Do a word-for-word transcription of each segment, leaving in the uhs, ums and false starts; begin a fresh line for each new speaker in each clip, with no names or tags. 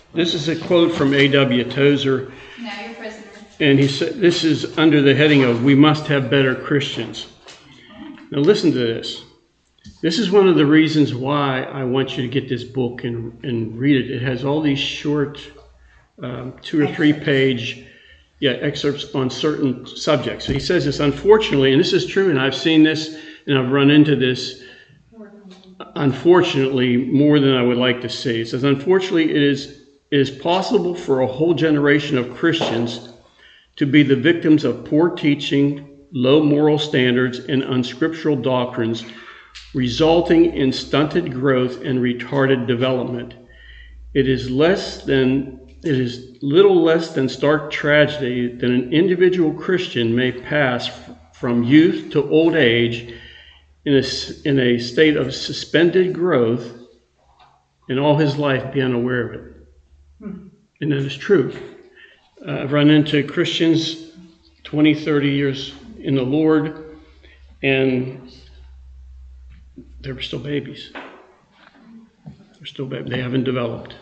This is a quote from A W Tozer.
Now you're prisoner.
And he said, this is under the heading of "We Must Have Better Christians." Now listen to this. This is one of the reasons why I want you to get this book and, and read it. It has all these short um, two or three page yeah, excerpts on certain subjects. So he says this, unfortunately, and this is true, and I've seen this, and I've run into this, unfortunately, more than I would like to see. It says, unfortunately, it is, it is possible for a whole generation of Christians to be the victims of poor teaching, low moral standards, and unscriptural doctrines, resulting in stunted growth and retarded development. It is less than it is little less than stark tragedy that an individual Christian may pass f- from youth to old age in a, in a state of suspended growth and all his life be unaware of it. Hmm. And that is true. Uh, I've run into Christians twenty, thirty years in the Lord, and they're still babies. They're still babies. They haven't developed.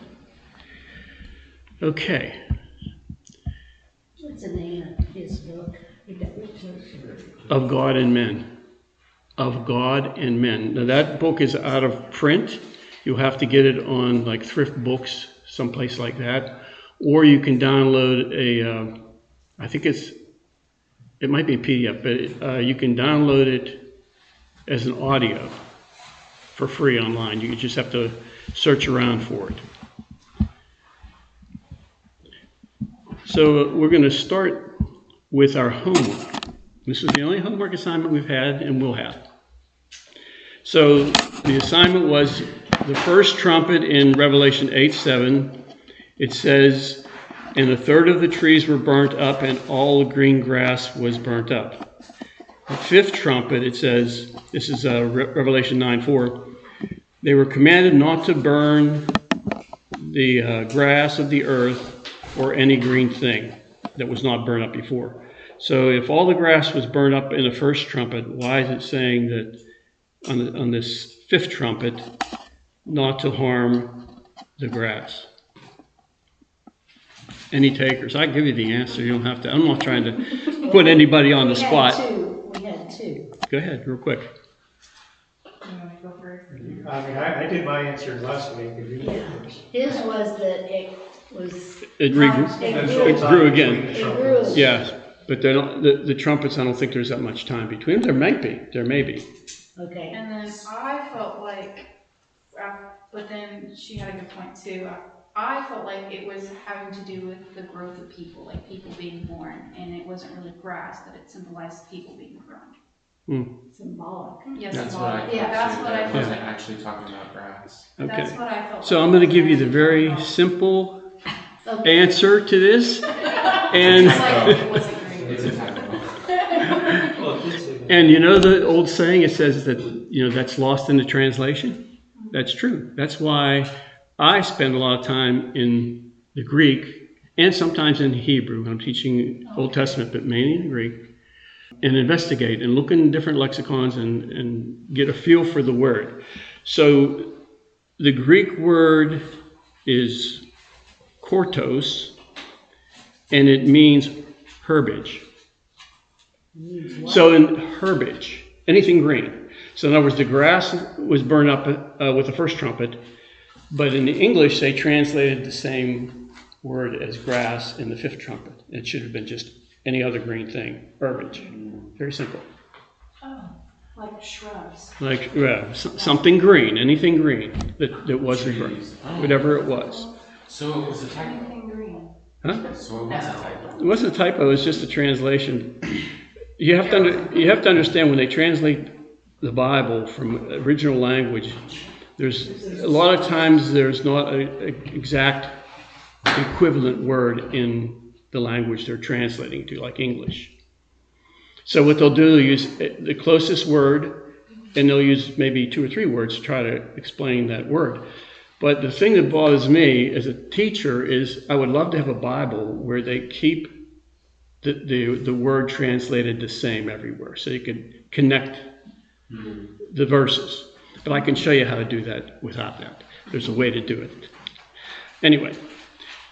Okay.
What's the name of his book?
Of God and Men. Of God and Men. Now that book is out of print. You'll have to get it on like thrift books, someplace like that. Or you can download a, uh, I think it's, it might be a P D F, but uh, you can download it as an audio for free online. You just have to search around for it. So we're going to start with our homework. This is the only homework assignment we've had and will have. So the assignment was the first trumpet in Revelation eight seven. It says, and a third of the trees were burnt up and all the green grass was burnt up. The fifth trumpet, it says, this is uh, Re- Revelation nine four, they were commanded not to burn the uh, grass of the earth or any green thing that was not burned up before. So if all the grass was burned up in the first trumpet, why is it saying that on, the, on this fifth trumpet not to harm the grass? Any takers? I give you the answer. You don't have to. I'm not trying to put anybody on the
we
spot.
Had two. We had two.
Go ahead, real quick.
You want me to go first?
I mean, I, I did my answer last week. If you
Yeah. His was that it was.
It, regrew,
It
And
grew.
so
it
it's
grew
on
again.
between the
It
trumpets.
grew.
Yes, but they don't, the, the trumpets, I don't think there's that much time between them. There might be. There may be.
Okay.
And then I felt like, uh, but then she had a good point too. I felt like it was having to do with the growth of people, like people being born, and it wasn't really grass, that it symbolized people being grown.
Hmm.
Symbolic.
Yes,
That's
symbolic.
what I thought
Yeah, that's
too.
what
That
I
it
felt.
wasn't actually talking about grass.
That's
Okay.
what I felt.
So
like.
I'm going to give you the very simple
Okay.
answer to this. And
It's like it wasn't green.
It's a typo.
and you know the old saying, it says that, you know, that's lost in the translation. That's true. That's why I spend a lot of time in the Greek and sometimes in Hebrew. I'm teaching Old Testament, but mainly in Greek, and investigate and look in different lexicons and, and get a feel for the word. So the Greek word is kortos, and it means herbage. So in herbage, anything green. So in other words, the grass was burned up uh, with the first trumpet, but in the English they translated the same word as grass in the fifth trumpet. It should have been just any other green thing, herbage. Very simple.
Oh, like shrubs.
Like yeah, s- something green, anything green that, that wasn't
Trees.
burned,
Oh.
whatever it was.
So it was a typo.
Anything green.
Huh?
So it was a typo.
It wasn't a typo, it's just a translation. You have to under, you have to understand when they translate the Bible from original language, there's a lot of times there's not an exact equivalent word in the language they're translating to, like English. So what they'll do, they'll use the closest word, and they'll use maybe two or three words to try to explain that word. But the thing that bothers me as a teacher is I would love to have a Bible where they keep the, the, the word translated the same everywhere, so you can connect the verses. But I can show you how to do that without that. There's a way to do it. Anyway,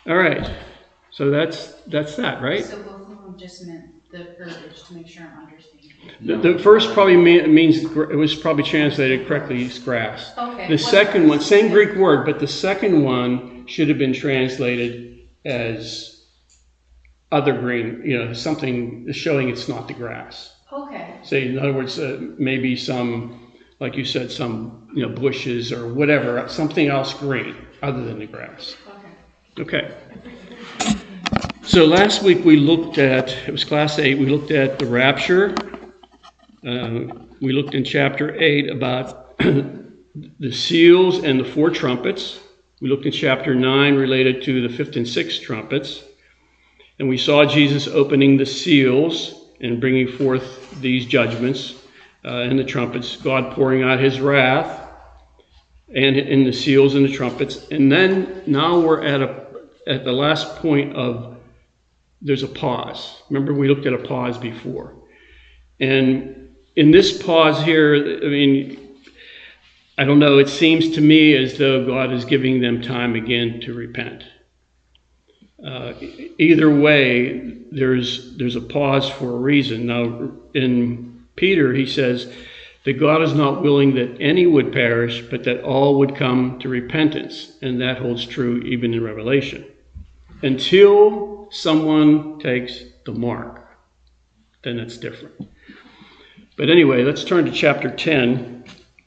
All right. So that's that's that, right?
So both of them just meant the verbiage to make sure I'm understanding.
The, the first probably mean, means it was probably translated correctly as grass.
Okay.
The second one, same Greek word, but the second one should have been translated as other green, you know, something showing it's not the grass.
Okay.
Say, in other words, uh, maybe some, like you said, some, you know, bushes or whatever, something else green other than the grass.
Okay.
Okay. So last week we looked at, it was class eight, we looked at the rapture. Uh, we looked in chapter eight about the seals and the four trumpets. We looked in chapter nine related to the fifth and sixth trumpets. And we saw Jesus opening the seals and bringing forth these judgments uh, and the trumpets, God pouring out his wrath and in the seals and the trumpets. And then now we're at a at the last point of there's a pause. Remember we looked at a pause before. And in this pause here, I mean, I don't know, it seems to me as though God is giving them time again to repent. Uh, either way, there's there's a pause for a reason. Now, in Peter, he says that God is not willing that any would perish, but that all would come to repentance. And that holds true even in Revelation. Until someone takes the mark, then it's different. But anyway, let's turn to chapter ten.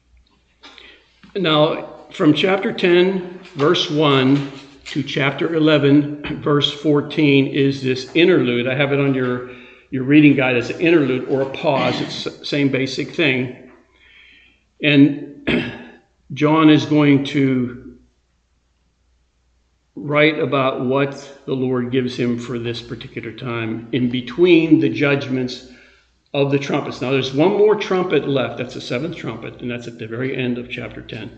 Now, from chapter ten, verse one, to chapter eleven, verse fourteen is this interlude. I have it on your, your reading guide as an interlude or a pause. It's the same basic thing. And John is going to write about what the Lord gives him for this particular time in between the judgments of the trumpets. Now, there's one more trumpet left. That's the seventh trumpet, and that's at the very end of chapter ten.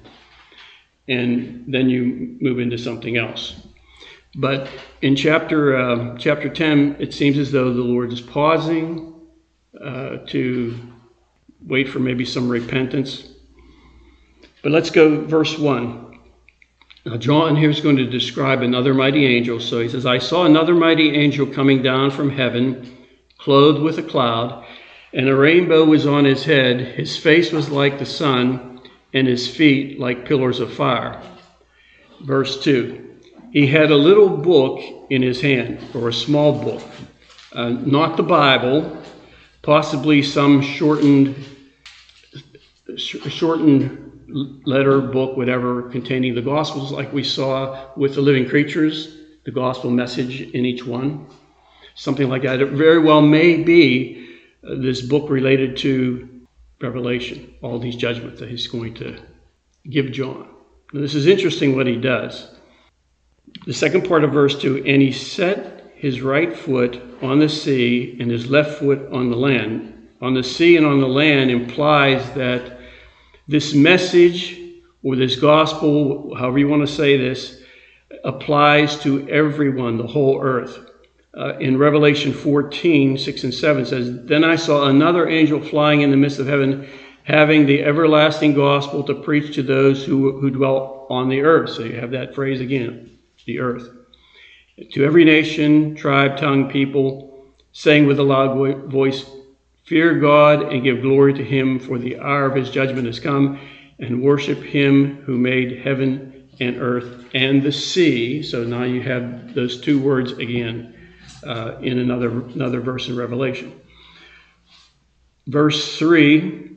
And then you move into something else. But in chapter uh, chapter ten, it seems as though the Lord is pausing uh, to wait for maybe some repentance. But let's go verse one. Now John here is going to describe another mighty angel. So he says, I saw another mighty angel coming down from heaven, clothed with a cloud, and a rainbow was on his head. His face was like the sun, and his feet like pillars of fire. Verse two, he had a little book in his hand, or a small book, uh, not the Bible, possibly some shortened, sh- shortened letter, book, whatever, containing the Gospels, like we saw with the living creatures, the gospel message in each one, something like that. It very well may be uh, this book related to Revelation, all these judgments that he's going to give John. Now, this is interesting what he does. The second part of verse two, and he set his right foot on the sea and his left foot on the land. On the sea and on the land implies that this message or this gospel, however you want to say this, applies to everyone, the whole earth. Uh, in Revelation fourteen, six and seven says, Then I saw another angel flying in the midst of heaven, having the everlasting gospel to preach to those who, who dwell on the earth. So you have that phrase again, the earth. To every nation, tribe, tongue, people, saying with a loud vo- voice, Fear God and give glory to him, for the hour of his judgment has come, and worship him who made heaven and earth and the sea. So now you have those two words again uh, in another, another verse in Revelation. Verse three,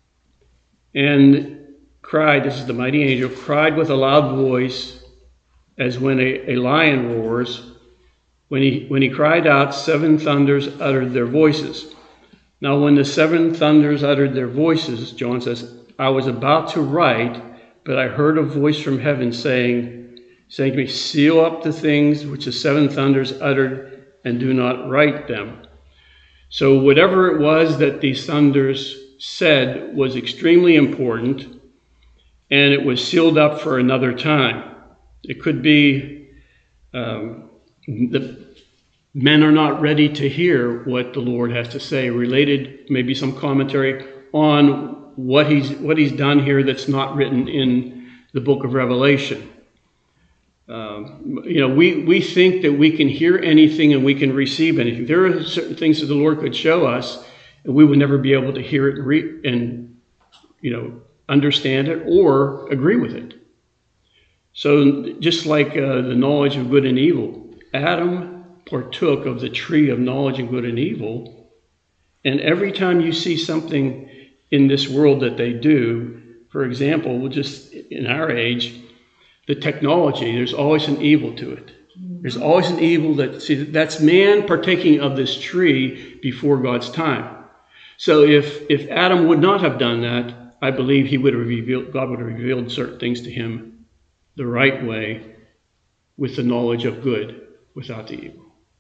and cried, this is the mighty angel, cried with a loud voice as when a, a lion roars. When he, when he cried out, seven thunders uttered their voices. Now when the seven thunders uttered their voices, John says, I was about to write, but I heard a voice from heaven saying, saying to me, seal up the things which the seven thunders uttered and do not write them. So whatever it was that these thunders said was extremely important, and it was sealed up for another time. It could be um, the men are not ready to hear what the Lord has to say, related, maybe some commentary on what he's what he's done here that's not written in the book of Revelation. Um, you know, we, we think that we can hear anything and we can receive anything. There are certain things that the Lord could show us, and we would never be able to hear it and, re- and you know, understand it or agree with it. So just like uh, the knowledge of good and evil, Adam partook of the tree of knowledge of good and evil, and every time you see something in this world that they do, for example, we'll just in our age, the technology, there's always an evil to it. There's always an evil that, see, that's man partaking of this tree before God's time. So if, if Adam would not have done that, I believe he would have revealed, God would have revealed certain things to him the right way with the knowledge of good without the evil.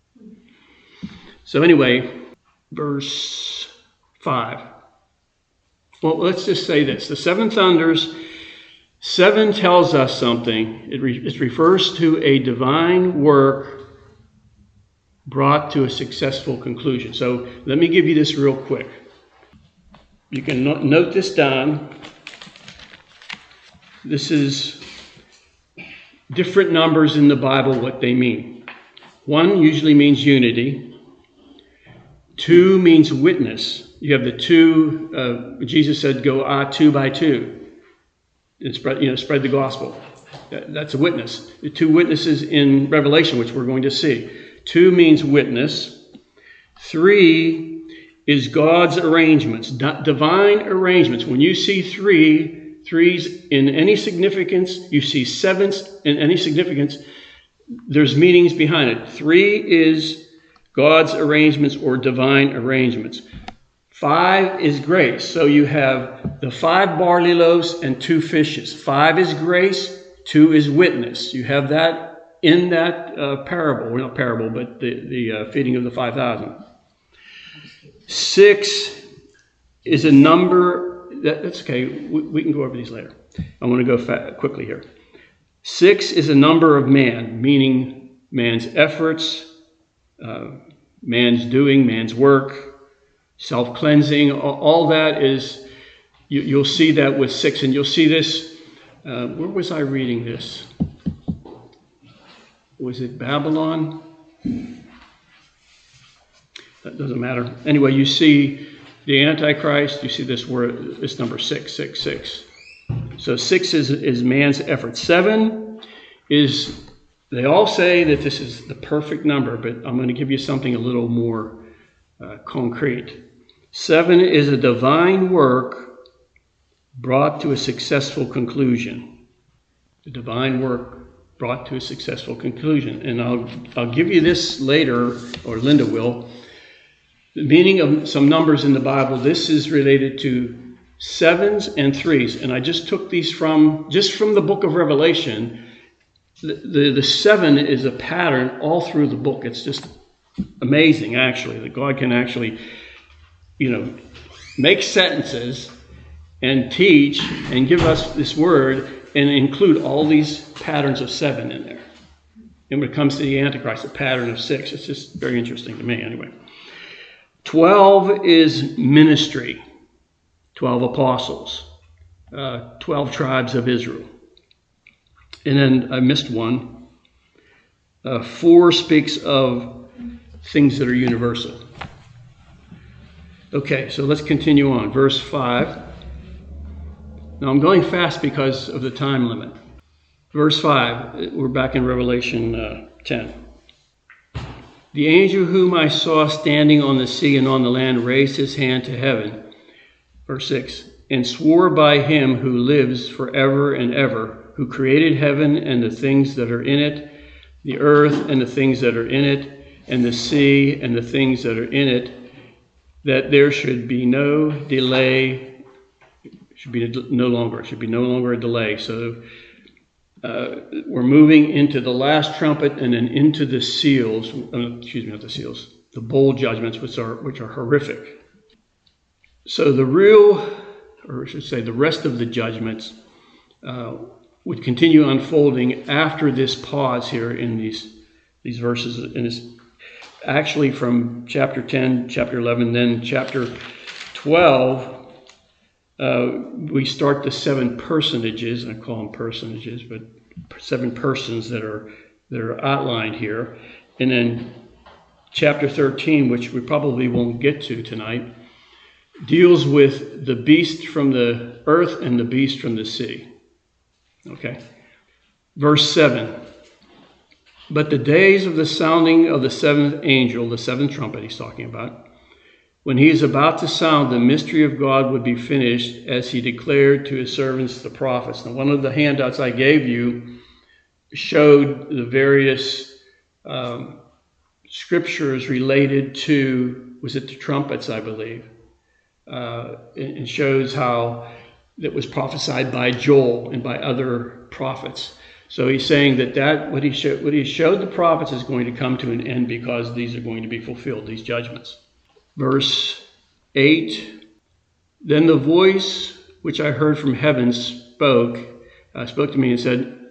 So anyway, verse five. Well, let's just say this. The seven thunders, seven tells us something. It, re- it refers to a divine work brought to a successful conclusion. So let me give you this real quick. You can no- note this down. This is different numbers in the Bible, what they mean. One usually means unity. Two means witness. You have the two, uh, Jesus said, go ah, two by two. And spread, you know, spread the gospel. That, that's a witness. The two witnesses in Revelation, which we're going to see. Two means witness. Three is God's arrangements, divine arrangements. When you see three, threes in any significance, you see sevens in any significance, there's meanings behind it. Three is God's arrangements or divine arrangements. Five is grace. So you have the five barley loaves and two fishes. Five is grace, two is witness. You have that in that uh, parable, well, not parable, but the, the uh, feeding of the five thousand. Six is a number, that, that's okay, we, we can go over these later. I want to go fa- quickly here. Six is a number of man, meaning man's efforts, uh, man's doing, man's work, self-cleansing, all that is, you, you'll see that with six, and you'll see this, uh, where was I reading this? Was it Babylon? That doesn't matter. Anyway, you see the Antichrist, you see this word, this number six, six, six. So six is, is man's effort. Seven is, they all say that this is the perfect number, but I'm going to give you something a little more uh, concrete. Seven is a divine work brought to a successful conclusion. The divine work brought to a successful conclusion. And I'll I'll give you this later, or Linda will. The meaning of some numbers in the Bible, this is related to sevens and threes. And I just took these from, just from the book of Revelation. The, the, the seven is a pattern all through the book. It's just amazing, actually, that God can actually, you know, make sentences and teach and give us this word and include all these patterns of seven in there. And when it comes to the Antichrist, a pattern of six. It's just very interesting to me anyway. Twelve is ministry. Twelve apostles. Uh, Twelve tribes of Israel. And then I missed one. Uh, four speaks of things that are universal. Okay, so let's continue on. Verse five. Now I'm going fast because of the time limit. Verse five, we're back in Revelation uh, ten. The angel whom I saw standing on the sea and on the land raised his hand to heaven. Verse six, and swore by him who lives forever and ever, who created heaven and the things that are in it, the earth and the things that are in it, and the sea and the things that are in it, that there should be no delay, should be no longer, it should be no longer a delay. So uh, we're moving into the last trumpet and then into the seals, uh, excuse me, not the seals, the bowl judgments, which are which are horrific. So the real, or I should say the rest of the judgments uh, would continue unfolding after this pause here in these these verses, and it's actually from chapter ten, chapter eleven, then chapter twelve. Uh, we start the seven personages. I call them personages, but seven persons that are that are outlined here. And then chapter thirteen, which we probably won't get to tonight, deals with the beast from the earth and the beast from the sea. Okay. Verse seven. But the days of the sounding of the seventh angel, the seventh trumpet he's talking about, when he is about to sound, the mystery of God would be finished, as he declared to his servants, the prophets. Now, one of the handouts I gave you showed the various um, scriptures related to, was it the trumpets, I believe? Uh, it, it shows how that was prophesied by Joel and by other prophets. So he's saying that, that what he showed, what he showed the prophets is going to come to an end, because these are going to be fulfilled, these judgments. Verse eight, then the voice which I heard from heaven spoke, uh, spoke to me and said,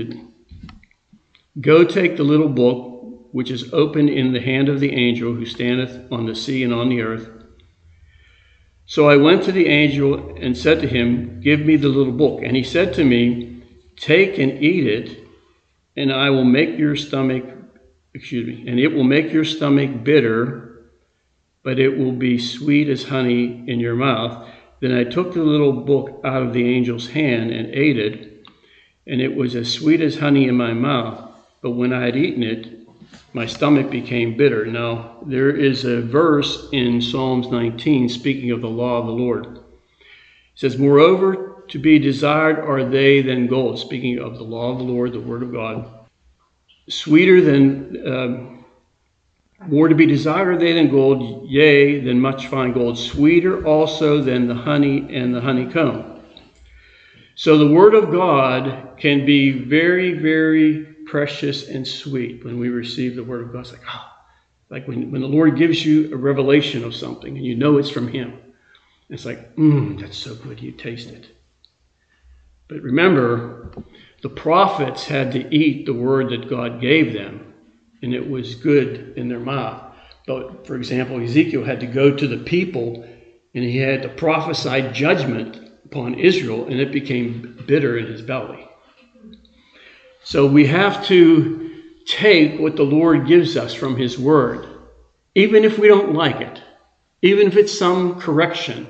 go take the little book which is opened in the hand of the angel who standeth on the sea and on the earth. So I went to the angel and said to him, give me the little book. And he said to me, take and eat it, and I will make your stomach, excuse me, and it will make your stomach bitter, but it will be sweet as honey in your mouth. Then I took the little book out of the angel's hand and ate it, and it was as sweet as honey in my mouth. But when I had eaten it, my stomach became bitter. Now, there is a verse in Psalms nineteen speaking of the law of the Lord. It says, moreover, to be desired are they than gold, speaking of the law of the Lord, the word of God. Sweeter than, um, more to be desired are they than gold, yea, than much fine gold. Sweeter also than the honey and the honeycomb. So the word of God can be very, very precious and sweet when we receive the word of God. It's like, oh, like when, when the Lord gives you a revelation of something and you know it's from him. It's like, mmm, that's so good, you taste it. But remember, the prophets had to eat the word that God gave them, and it was good in their mouth. But, for example, Ezekiel had to go to the people, and he had to prophesy judgment upon Israel, and it became bitter in his belly. So we have to take what the Lord gives us from his word, even if we don't like it, even if it's some correction.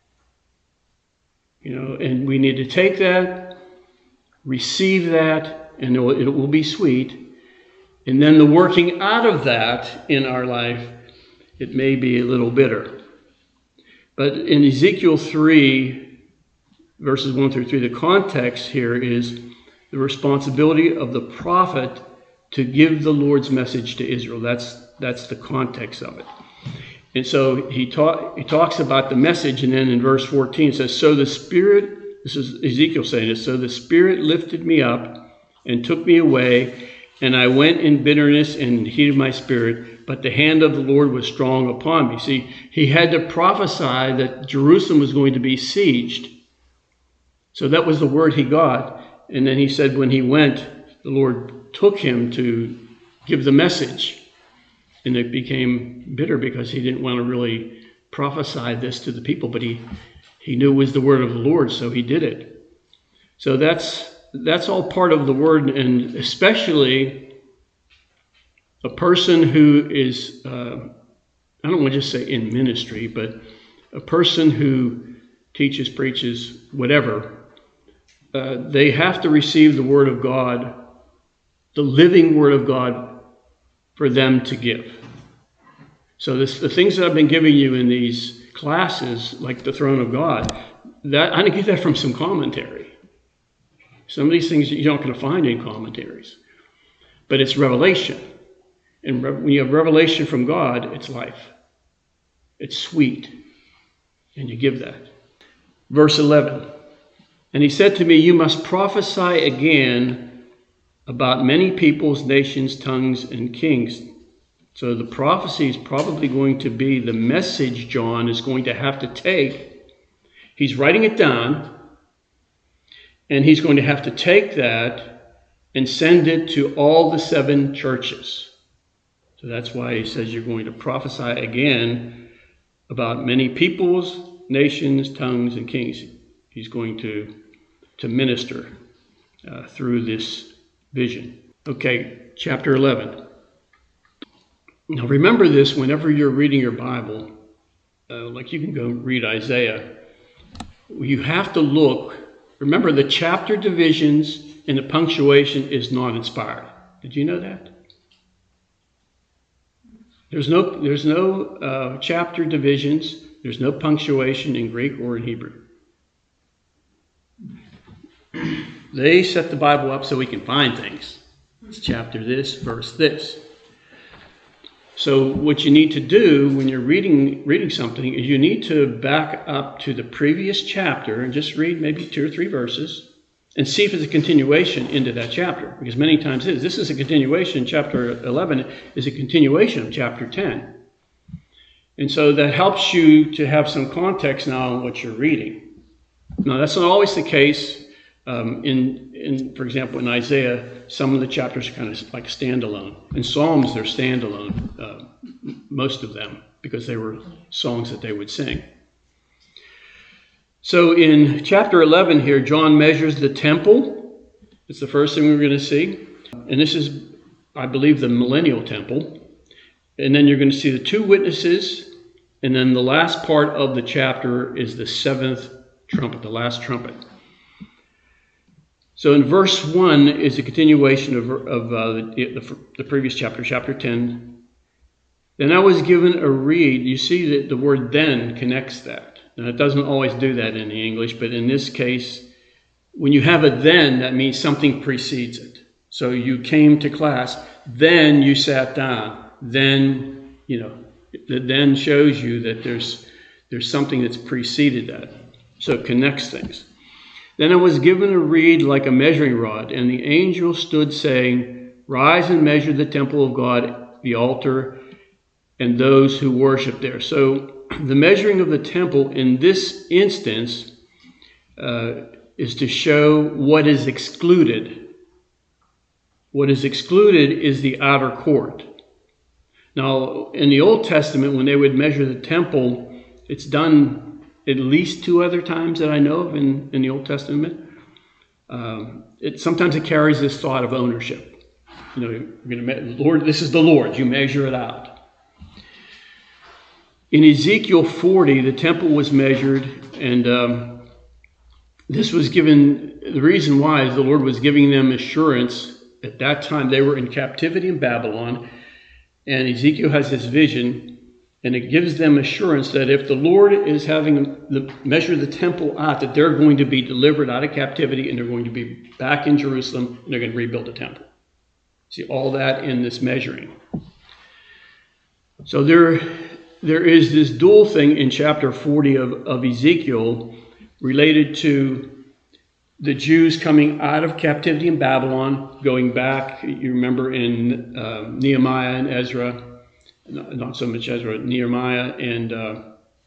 You know, and we need to take that, receive that, and it will, it will be sweet. And then the working out of that in our life, it may be a little bitter. But in Ezekiel three, verses one through three, the context here is the responsibility of the prophet to give the Lord's message to Israel. That's, that's the context of it. And so he, talk, he talks about the message, and then in verse fourteen it says, so the Spirit, this is Ezekiel saying this, so the Spirit lifted me up and took me away, and I went in bitterness and in the heat of my spirit, but the hand of the Lord was strong upon me. See, he had to prophesy that Jerusalem was going to be sieged. So that was the word he got. And then he said when he went, the Lord took him to give the message. And it became bitter because he didn't want to really prophesy this to the people, but he, he knew it was the word of the Lord, so he did it. So that's that's all part of the word, and especially a person who is, uh, I don't want to just say in ministry, but a person who teaches, preaches, whatever, uh, they have to receive the word of God, the living word of God, for them to give. So this, the things that I've been giving you in these classes, like the throne of God, that I get that from some commentary. Some of these things you're not going to find in commentaries. But it's revelation. And when you have revelation from God, it's life. It's sweet. And you give that. Verse eleven. And he said to me, you must prophesy again about many peoples, nations, tongues, and kings. So the prophecy is probably going to be the message John is going to have to take. He's writing it down. And he's going to have to take that and send it to all the seven churches. So that's why he says you're going to prophesy again about many peoples, nations, tongues, and kings. He's going to, to minister uh, through this vision. Okay, chapter eleven. Now remember this whenever you're reading your Bible, uh, like you can go read Isaiah, you have to look, remember the chapter divisions and the punctuation is not inspired. Did you know that? There's no, there's no uh, chapter divisions, there's no punctuation in Greek or in Hebrew. They set the Bible up so we can find things. It's chapter this, verse this. So what you need to do when you're reading reading something is you need to back up to the previous chapter and just read maybe two or three verses and see if it's a continuation into that chapter. Because many times it is. This is a continuation. Chapter eleven is a continuation of chapter ten. And so that helps you to have some context now on what you're reading. Now that's not always the case. Um, in, in, for example, in Isaiah, some of the chapters are kind of like standalone. In Psalms, they're standalone, uh, most of them, because they were songs that they would sing. So in chapter eleven here, John measures the temple. It's the first thing we're going to see. And this is, I believe, the millennial temple. And then you're going to see the two witnesses. And then the last part of the chapter is the seventh trumpet, the last trumpet. So in verse one is a continuation of, of uh, the, the, the previous chapter, chapter ten. Then I was given a reed. You see that the word then connects that. Now it doesn't always do that in the English, but in this case, when you have a then, that means something precedes it. So you came to class, then you sat down, then, you know, the then shows you that there's, there's something that's preceded that. So it connects things. Then I was given a reed like a measuring rod, and the angel stood saying, rise and measure the temple of God, the altar, and those who worship there. So the measuring of the temple in this instance uh, is to show what is excluded. What is excluded is the outer court. Now, in the Old Testament, when they would measure the temple, it's done at least two other times that I know of in, in the Old Testament. Um, it sometimes it carries this thought of ownership. You know, you're going to, Lord, this is the Lord. You measure it out. In Ezekiel forty, the temple was measured, and um, this was given. The reason why is the Lord was giving them assurance. At that time, they were in captivity in Babylon, and Ezekiel has this vision. And it gives them assurance that if the Lord is having the measure the temple out, that they're going to be delivered out of captivity and they're going to be back in Jerusalem and they're going to rebuild the temple. See all that in this measuring. So there, there is this dual thing in chapter forty of, of Ezekiel related to the Jews coming out of captivity in Babylon, going back. You remember in uh, Nehemiah and Ezra. Not so much Ezra, Nehemiah and, uh,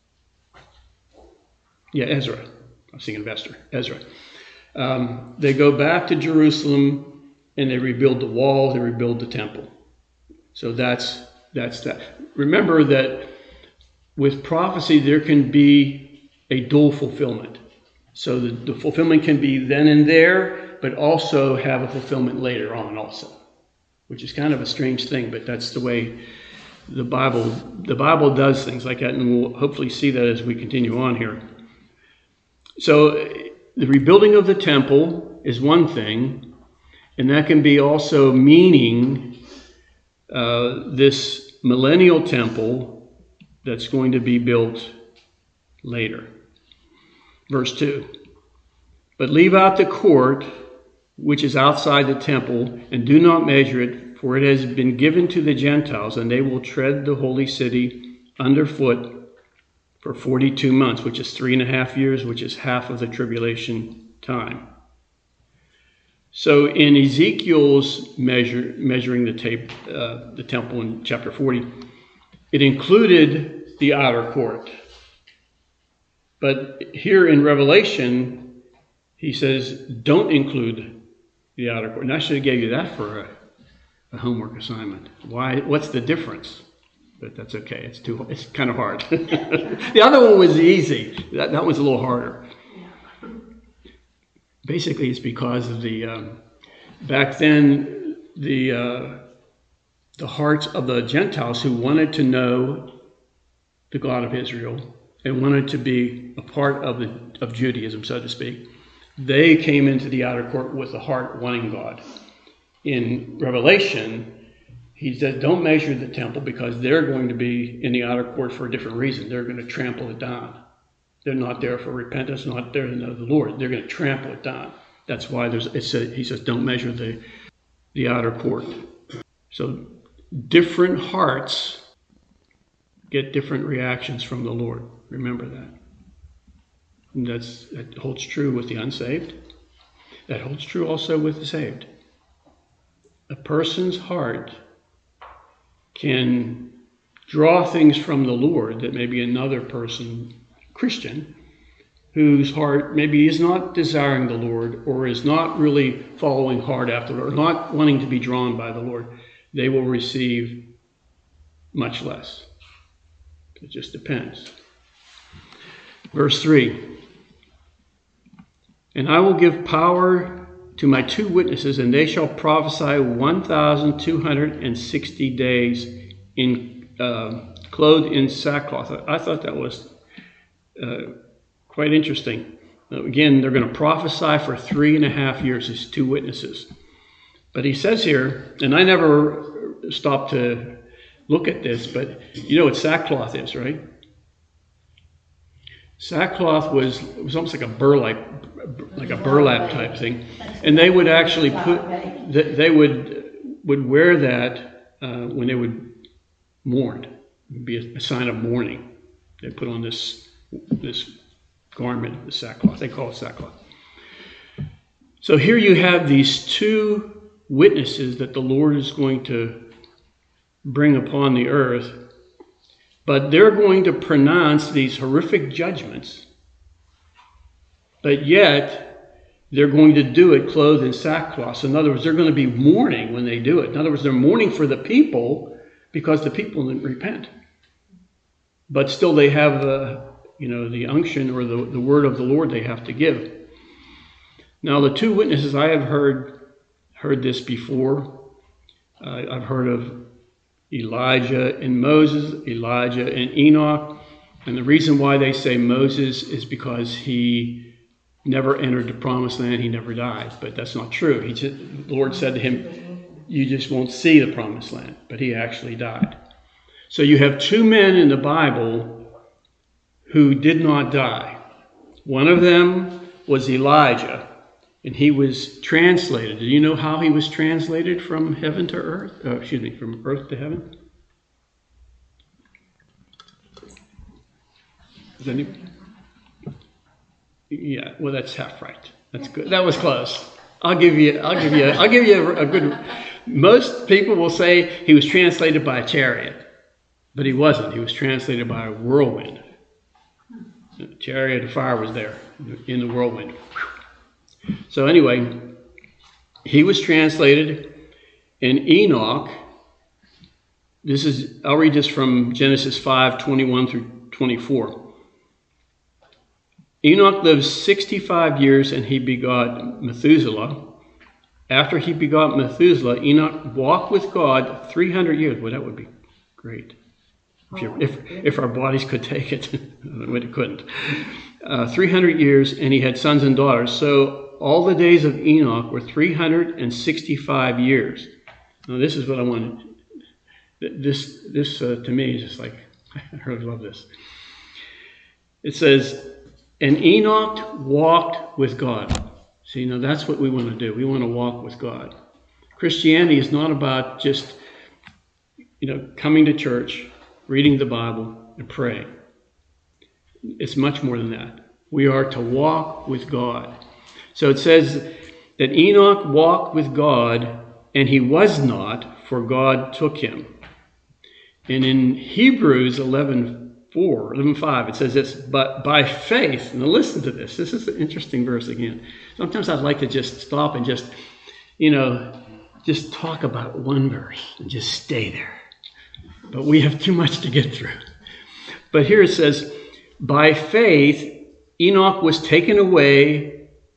yeah, Ezra. I was thinking of Esther, Ezra. Um, they go back to Jerusalem and they rebuild the wall, they rebuild the temple. So that's, that's that. Remember that with prophecy, there can be a dual fulfillment. So the, the fulfillment can be then and there, but also have a fulfillment later on also, which is kind of a strange thing, but that's the way The Bible, the Bible does things like that, and we'll hopefully see that as we continue on here. So the rebuilding of the temple is one thing, and that can be also meaning uh, this millennial temple that's going to be built later. Verse two. But leave out the court which is outside the temple, and do not measure it, for it has been given to the Gentiles, and they will tread the holy city underfoot for forty-two months, which is three and a half years, which is half of the tribulation time. So in Ezekiel's measure, measuring the, tape, uh, the temple in chapter forty, it included the outer court. But here in Revelation, he says, don't include the outer court. And I should have gave you that for a A homework assignment. Why? What's the difference? But that's okay. It's too. It's kind of hard. The other one was easy. That that was a little harder. basically it's because of the um, back then the uh, the hearts of the Gentiles who wanted to know the God of Israel and wanted to be a part of the of Judaism, so to speak. They came into the outer court with the heart wanting God. In Revelation, he said, don't measure the temple because they're going to be in the outer court for a different reason. They're going to trample it down. They're not there for repentance, not there to know the Lord. They're going to trample it down. That's why there's. It says, he says, don't measure the the outer court. So different hearts get different reactions from the Lord. Remember that. And that's that holds true with the unsaved. That holds true also with the saved. A person's heart can draw things from the Lord that maybe another person, Christian, whose heart maybe is not desiring the Lord or is not really following hard after the Lord, or not wanting to be drawn by the Lord, they will receive much less. It just depends. Verse three. And I will give power to my two witnesses, and they shall prophesy one thousand two hundred sixty days in uh, clothed in sackcloth. I thought that was uh, quite interesting. Now, again, they're going to prophesy for three and a half years, these two witnesses. But he says here, and I never stopped to look at this, but you know what sackcloth is, right? Sackcloth was was almost like a burlap, like a burlap type thing, and they would actually put, they would would wear that uh, when they would mourn. It would be a sign of mourning. They put on this this garment, the sackcloth. They call it sackcloth. So here you have these two witnesses that the Lord is going to bring upon the earth. But they're going to pronounce these horrific judgments, but yet they're going to do it clothed in sackcloth. So in other words, they're going to be mourning when they do it. In other words, they're mourning for the people because the people didn't repent. But still they have the, you know, the unction or the, the word of the Lord they have to give. Now the two witnesses, I have heard, heard this before. Uh, I've heard of Elijah and Moses, Elijah and Enoch. And the reason why they say Moses is because he never entered the promised land. He never died. But that's not true. He just, the Lord said to him, you just won't see the promised land. But he actually died. So you have two men in the Bible who did not die. One of them was Elijah. And he was translated. Do you know how he was translated from heaven to earth? Uh, excuse me, from earth to heaven? Is any? Yeah, well, that's half right. That's good. That was close. I'll give you. I'll give you. I'll give you a, a good. Most people will say he was translated by a chariot, but he wasn't. He was translated by a whirlwind. The chariot of fire was there in the whirlwind. So anyway, he was translated, and Enoch, this is, I'll read this from Genesis five, twenty-one through twenty-four. Enoch lived sixty-five years, and he begot Methuselah. After he begot Methuselah, Enoch walked with God three hundred years. Well, that would be great. If, you, if, if our bodies could take it, but it couldn't. Uh, three hundred years, and he had sons and daughters. So all the days of Enoch were three hundred sixty-five years. Now this is what I wanted. This, this uh, to me is just like, I really love this. It says, and Enoch walked with God. See, now that's what we want to do. We want to walk with God. Christianity is not about just, you know, coming to church, reading the Bible, and praying. It's much more than that. We are to walk with God. So it says that Enoch walked with God, and he was not, for God took him. And in Hebrews eleven four, eleven five, it says this, but by faith, now listen to this. This is an interesting verse again. Sometimes I'd like to just stop and just, you know, just talk about one verse and just stay there. But we have too much to get through. But here it says, by faith, Enoch was taken away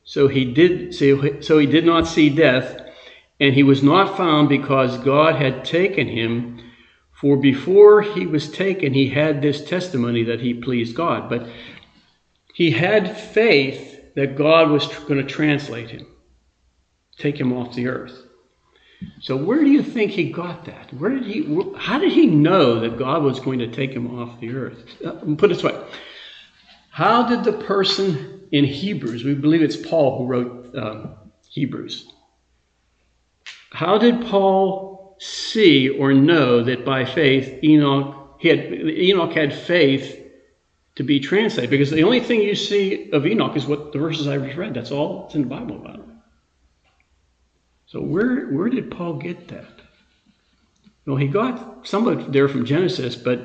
So he did so, so he did not see death, and he was not found because God had taken him. For before he was taken, he had this testimony that he pleased God. But he had faith that God was going to translate him, take him off the earth. So where do you think he got that? Where did he? How did he know that God was going to take him off the earth? Uh, put it this way: how did the person in Hebrews, we believe it's Paul who wrote um, Hebrews, how did Paul see or know that by faith Enoch he had Enoch had faith to be translated? Because the only thing you see of Enoch is what the verses I just read. That's all that's in the Bible about him. So where where did Paul get that? Well, he got some of it there from Genesis, but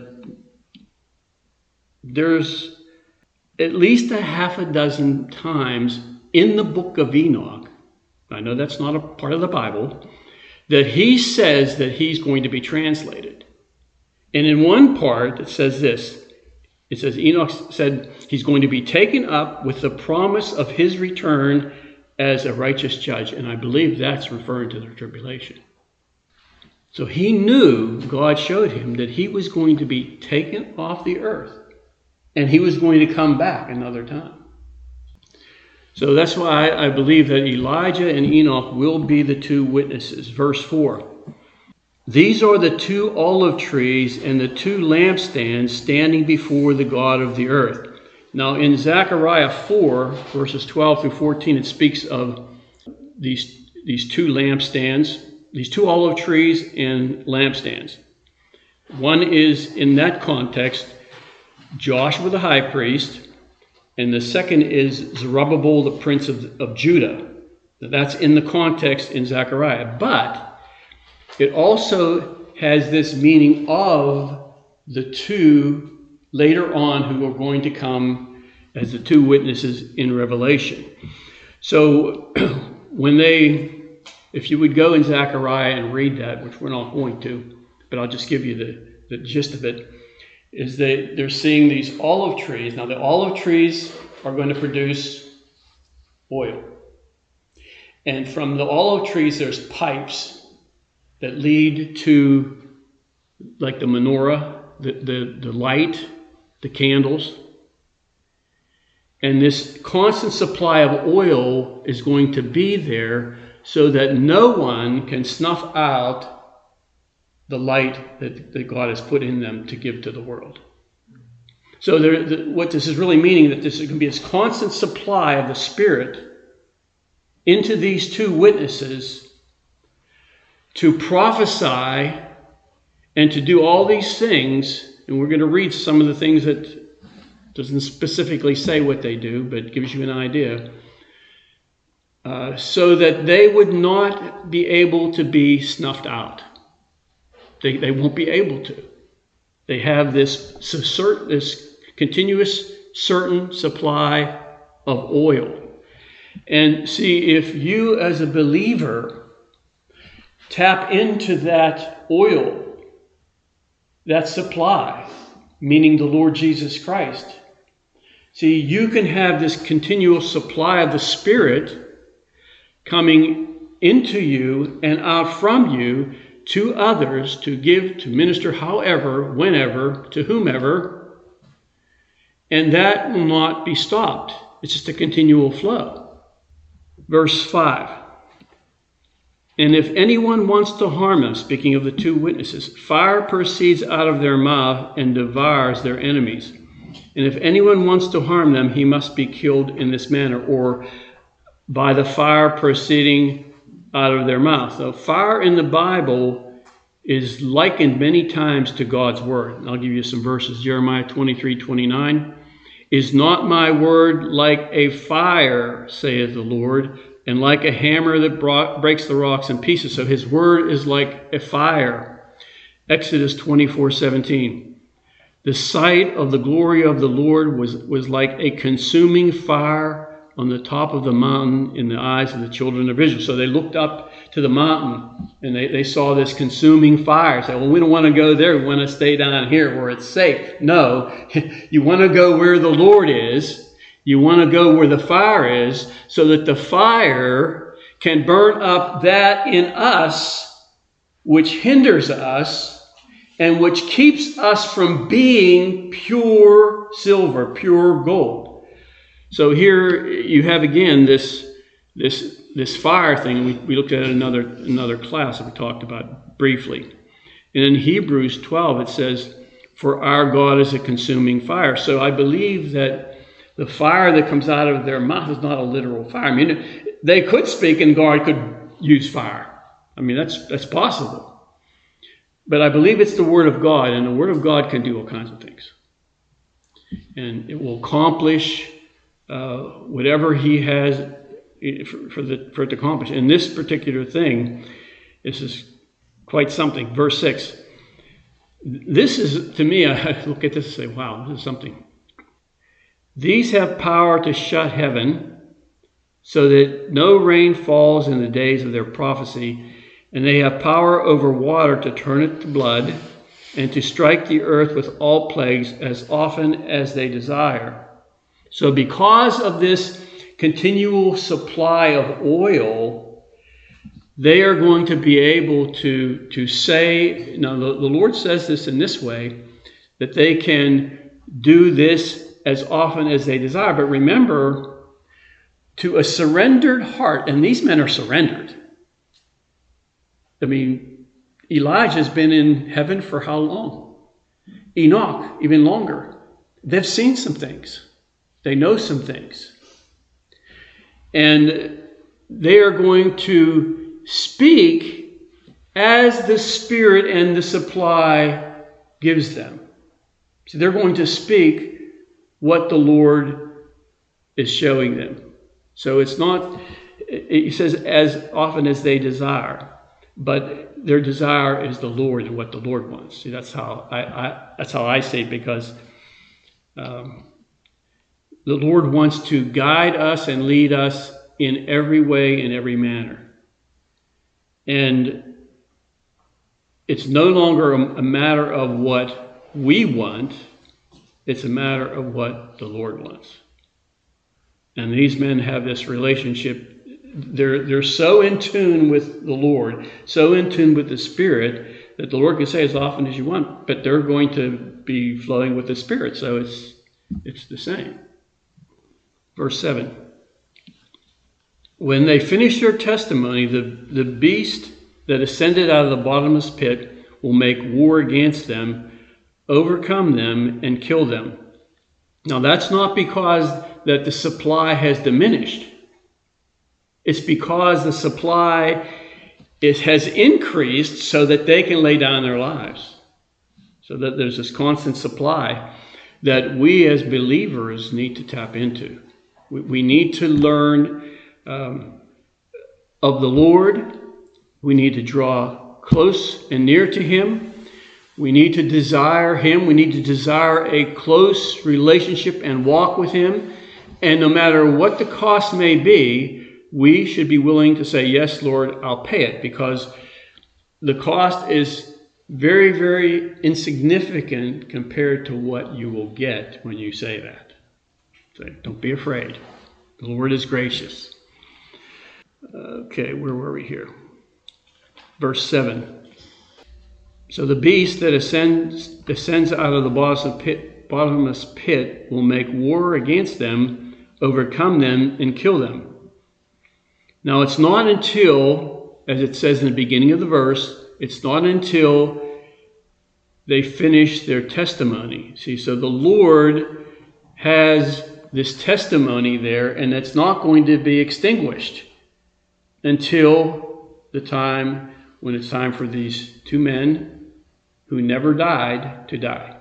there's at least a half a dozen times in the book of Enoch, I know that's not a part of the Bible, that he says that he's going to be translated. And in one part it says this. It says Enoch said he's going to be taken up with the promise of his return as a righteous judge. And I believe that's referring to the tribulation. So he knew, God showed him that he was going to be taken off the earth. And he was going to come back another time. So that's why I believe that Elijah and Enoch will be the two witnesses. Verse four. These are the two olive trees and the two lampstands standing before the God of the earth. Now in Zechariah four, verses twelve through fourteen, it speaks of these, these two lampstands, these two olive trees and lampstands. One is, in that context, Joshua the high priest, and the second is Zerubbabel, the prince of, of Judah. That's in the context in Zechariah. But it also has this meaning of the two later on who are going to come as the two witnesses in Revelation. So when they, if you would go in Zechariah and read that, which we're not going to, but I'll just give you the, the gist of it, is that they're seeing these olive trees. Now the olive trees are going to produce oil. And from the olive trees there's pipes that lead to, like the menorah, the, the, the light, the candles. And this constant supply of oil is going to be there so that no one can snuff out the light that, that God has put in them to give to the world. So there, the, what this is really meaning, that this is going to be this constant supply of the Spirit into these two witnesses to prophesy and to do all these things. And we're going to read some of the things that doesn't specifically say what they do, but it gives you an idea. Uh, so that they would not be able to be snuffed out. They, they won't be able to. They have this, this continuous, certain supply of oil. And see, if you as a believer tap into that oil, that supply, meaning the Lord Jesus Christ, see, you can have this continual supply of the Spirit coming into you and out from you to others to give, to minister however, whenever, to whomever, and that will not be stopped. It's just a continual flow. Verse five. And if anyone wants to harm them, speaking of the two witnesses, fire proceeds out of their mouth and devours their enemies. And if anyone wants to harm them, he must be killed in this manner, or by the fire proceeding out of their mouth. So fire in the Bible is likened many times to God's word. And I'll give you some verses. Jeremiah twenty-three twenty-nine. Is not my word like a fire, saith the Lord, and like a hammer that brought, breaks the rocks in pieces? So his word is like a fire. Exodus twenty-four seventeen. The sight of the glory of the Lord was, was like a consuming fire on the top of the mountain in the eyes of the children of Israel. So they looked up to the mountain and they, they saw this consuming fire. Say, well, we don't want to go there. We want to stay down here where it's safe. No, you want to go where the Lord is. You want to go where the fire is so that the fire can burn up that in us which hinders us and which keeps us from being pure silver, pure gold. So here you have again this this this fire thing. We, we looked at it in another another class that we talked about briefly. And in Hebrews twelve it says, "For our God is a consuming fire." So I believe that the fire that comes out of their mouth is not a literal fire. I mean, they could speak and God could use fire. I mean, that's that's possible. But I believe it's the Word of God, and the Word of God can do all kinds of things. And it will accomplish uh, whatever He has for, for, the, for it to accomplish. And this particular thing, this is quite something. Verse six. This is, to me, I look at this and say, wow, this is something. "These have power to shut heaven so that no rain falls in the days of their prophecy, and they have power over water to turn it to blood and to strike the earth with all plagues as often as they desire." So because of this continual supply of oil, they are going to be able to, to say, now the, the Lord says this in this way, that they can do this as often as they desire. But remember, to a surrendered heart, and these men are surrendered. I mean, Elijah's been in heaven for how long? Enoch, even longer. They've seen some things. They know some things. And they are going to speak as the Spirit and the supply gives them. So they're going to speak what the Lord is showing them. So it's not, it says, as often as they desire. But their desire is the Lord and what the Lord wants. See, that's how I, I that's how I say it, because um, the Lord wants to guide us and lead us in every way, in every manner. And it's no longer a, a matter of what we want. It's a matter of what the Lord wants. And these men have this relationship. They're, they're so in tune with the Lord, so in tune with the Spirit, that the Lord can say as often as you want, but they're going to be flowing with the Spirit. So it's it's the same. Verse seven. "When they finish their testimony, the, the beast that ascended out of the bottomless pit will make war against them, overcome them, and kill them." Now that's not because that the supply has diminished. It's because the supply is, has increased so that they can lay down their lives. So that there's this constant supply that we as believers need to tap into. We, we need to learn um, of the Lord. We need to draw close and near to Him. We need to desire Him. We need to desire a close relationship and walk with Him. And no matter what the cost may be, we should be willing to say, yes, Lord, I'll pay it, because the cost is very, very insignificant compared to what you will get when you say that. So don't be afraid. The Lord is gracious. Okay, where were we here? Verse seven. "So the beast that ascends, descends out of the bottomless pit, bottomless pit will make war against them, overcome them, and kill them." Now, it's not until, as it says in the beginning of the verse, it's not until they finish their testimony. See, so the Lord has this testimony there, and it's not going to be extinguished until the time when it's time for these two men who never died to die.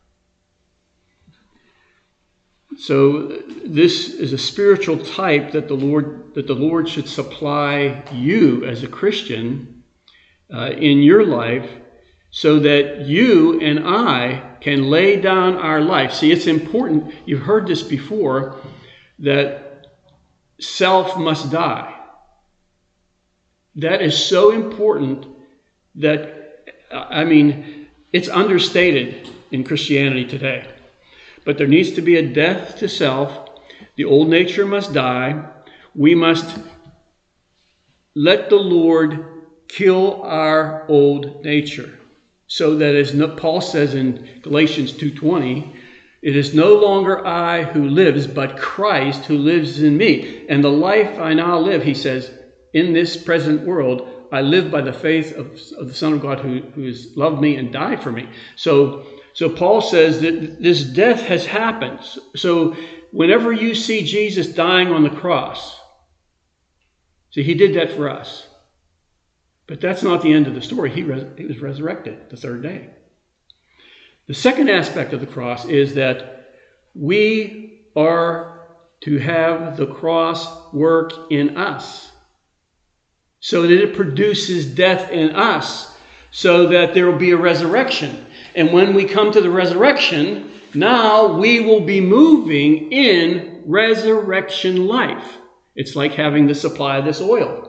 So this is a spiritual type that the Lord that the Lord should supply you as a Christian uh, in your life, so that you and I can lay down our life. See, it's important. You've heard this before, that self must die. That is so important that, I mean, it's understated in Christianity today. But there needs to be a death to self. The old nature must die. We must let the Lord kill our old nature. So that as Paul says in Galatians two twenty, it is no longer I who lives, but Christ who lives in me. And the life I now live, he says, in this present world, I live by the faith of, of the Son of God who, who has loved me and died for me. So, so Paul says that this death has happened. So whenever you see Jesus dying on the cross, see, he did that for us. But that's not the end of the story. He, res- he was resurrected the third day. The second aspect of the cross is that we are to have the cross work in us, so that it produces death in us, so that there will be a resurrection. And when we come to the resurrection, now we will be moving in resurrection life. It's like having the supply of this oil.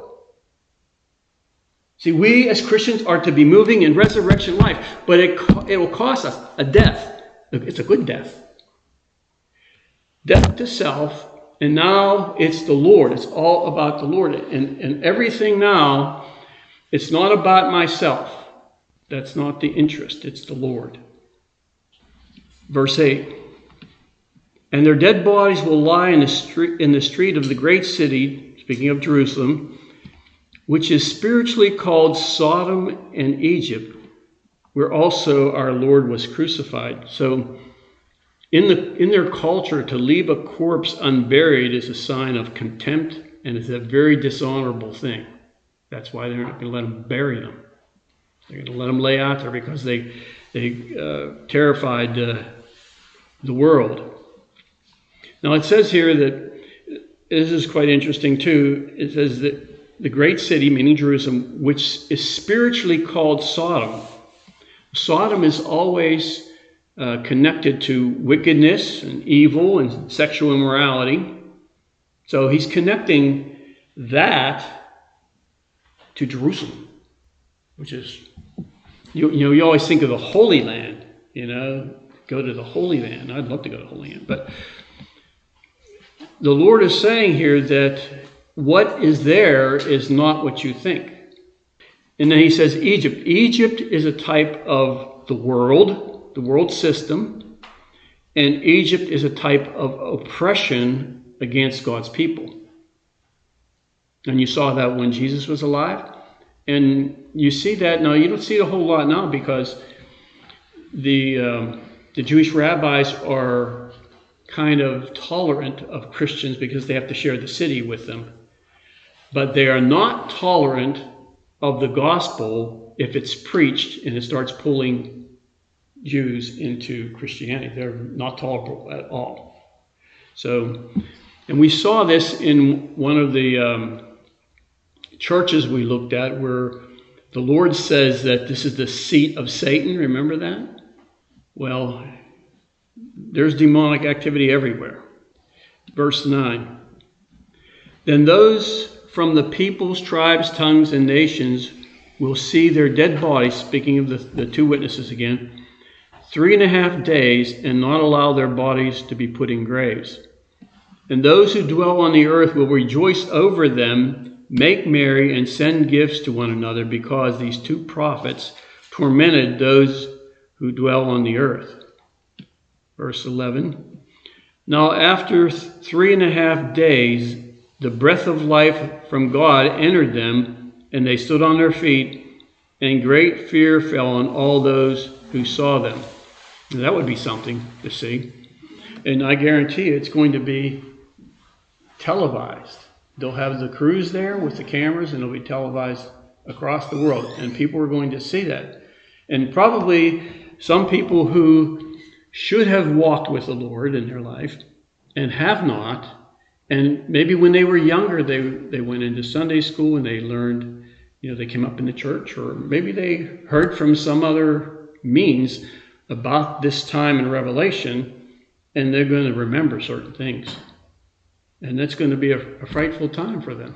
See, we as Christians are to be moving in resurrection life, but it, it will cost us a death. It's a good death. Death to self, and now it's the Lord. It's all about the Lord. And, and everything now, it's not about myself. That's not the interest. It's the Lord. Verse eight. And their dead bodies will lie in the street, in the street of the great city, speaking of Jerusalem, which is spiritually called Sodom and Egypt, where also our Lord was crucified. So in the in their culture, to leave a corpse unburied is a sign of contempt, and it's a very dishonorable thing. That's why they're not going to let them bury them. They're going to let them lay out there because they, they uh, terrified uh, the world. Now it says here that, this is quite interesting too, it says that the great city, meaning Jerusalem, which is spiritually called Sodom. Sodom is always uh, connected to wickedness and evil and sexual immorality. So he's connecting that to Jerusalem, which is, you, you know, you always think of the Holy Land, you know, go to the Holy Land. I'd love to go to the Holy Land. But the Lord is saying here that what is there is not what you think. And then he says Egypt. Egypt is a type of the world, the world system. And Egypt is a type of oppression against God's people. And you saw that when Jesus was alive. And you see that now. You don't see it a whole lot now because the um, the Jewish rabbis are kind of tolerant of Christians because they have to share the city with them. But they are not tolerant of the gospel if it's preached and it starts pulling Jews into Christianity. They're not tolerable at all. So, and we saw this in one of the um, churches we looked at where the Lord says that this is the seat of Satan. Remember that? Well, there's demonic activity everywhere. Verse nine. Then those from the peoples, tribes, tongues, and nations will see their dead bodies, speaking of the, the two witnesses again, three and a half days, and not allow their bodies to be put in graves. And those who dwell on the earth will rejoice over them, make merry, and send gifts to one another, because these two prophets tormented those who dwell on the earth. Verse eleven. Now after three and a half days, the breath of life from God entered them, and they stood on their feet, and great fear fell on all those who saw them. Now, that would be something to see. And I guarantee you it's going to be televised. They'll have the crews there with the cameras, and it'll be televised across the world, and people are going to see that. And probably some people who should have walked with the Lord in their life and have not. And maybe when they were younger, they they went into Sunday school and they learned, you know, they came up in the church, or maybe they heard from some other means about this time in Revelation, and they're going to remember certain things. And that's going to be a, a frightful time for them.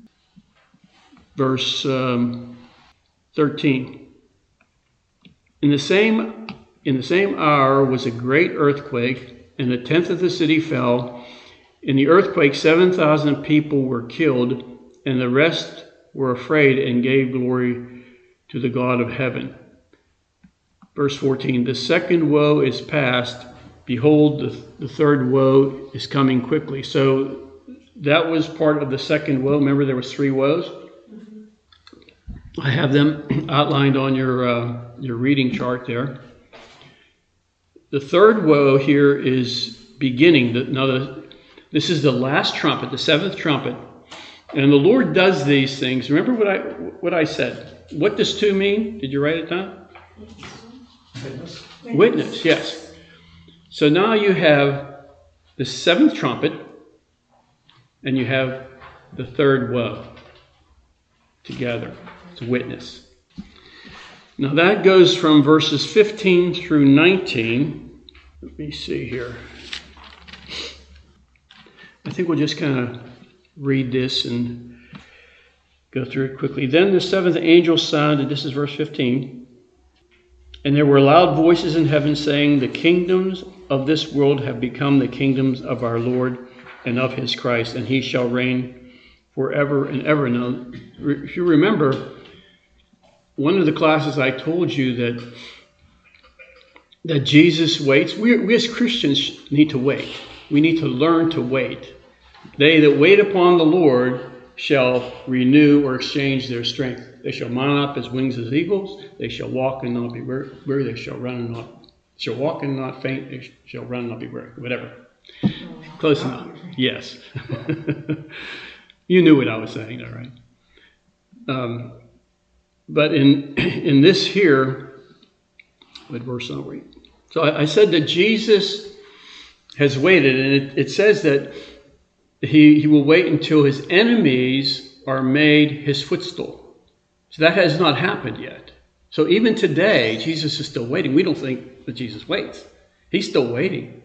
Verse um, thirteen. In the same in the same hour was a great earthquake, and a tenth of the city fell. In the earthquake, seven thousand people were killed, and the rest were afraid and gave glory to the God of heaven. Verse fourteen, the second woe is past. Behold, the, the third woe is coming quickly. So that was part of the second woe. Remember, there was three woes? Mm-hmm. I have them outlined on your, uh, your reading chart there. The third woe here is beginning. Now, the, this is the last trumpet, the seventh trumpet. And the Lord does these things. Remember what I what I said? What does two mean? Did you write it down?
Witness.
Witness, yes. So now you have the seventh trumpet, and you have the third woe together. It's witness. Now that goes from verses fifteen through nineteen. Let me see here. I think we'll just kind of read this and go through it quickly. Then the seventh angel sounded, this is verse fifteen, and there were loud voices in heaven saying, the kingdoms of this world have become the kingdoms of our Lord and of his Christ, and he shall reign forever and ever. Now, if you remember, one of the classes I told you that that Jesus waits. We, we as Christians need to wait. We need to learn to wait. They that wait upon the Lord shall renew or exchange their strength. They shall mount up as wings as eagles. They shall walk and not be weary. They shall run and not shall walk and not faint. They shall run and not be weary. Whatever. Close enough. Yes. You knew what I was saying, all right. Um, but in in this here, what verse are we? So I, I said that Jesus has waited, and it, it says that he, he will wait until his enemies are made his footstool. So that has not happened yet. So even today, Jesus is still waiting. We don't think that Jesus waits. He's still waiting.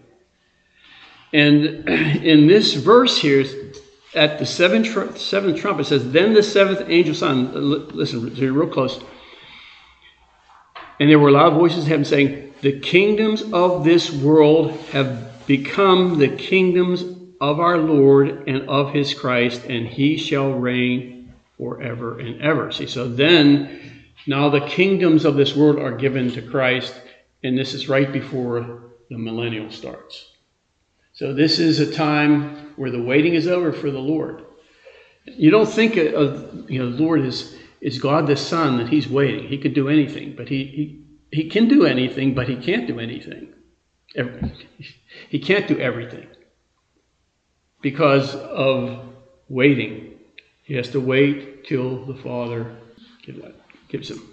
And in this verse here, at the seventh, tr- seventh trumpet, it says, then the seventh angel sounded. Listen, real close. And there were loud voices in heaven saying, the kingdoms of this world have become the kingdoms of our Lord and of his Christ, and he shall reign forever and ever. See, so then, now the kingdoms of this world are given to Christ, and this is right before the millennial starts. So this is a time where the waiting is over for the Lord. You don't think of, you know, the Lord is, is God the Son, that he's waiting. He could do anything, but he, he, he can do anything, but he can't do anything. He can't do everything because of waiting. He has to wait till the Father gives him.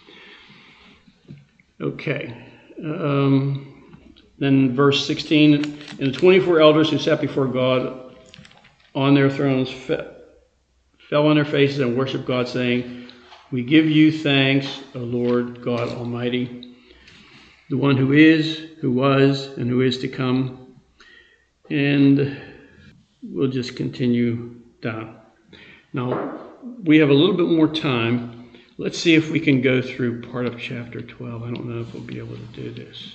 Okay. Um, then verse sixteen, and the twenty-four elders who sat before God on their thrones fe- fell on their faces and worshiped God, saying, we give you thanks, O Lord God Almighty, the one who is, who was, and who is to come. And we'll just continue down. Now, we have a little bit more time. Let's see if we can go through part of chapter twelve. I don't know if we'll be able to do this.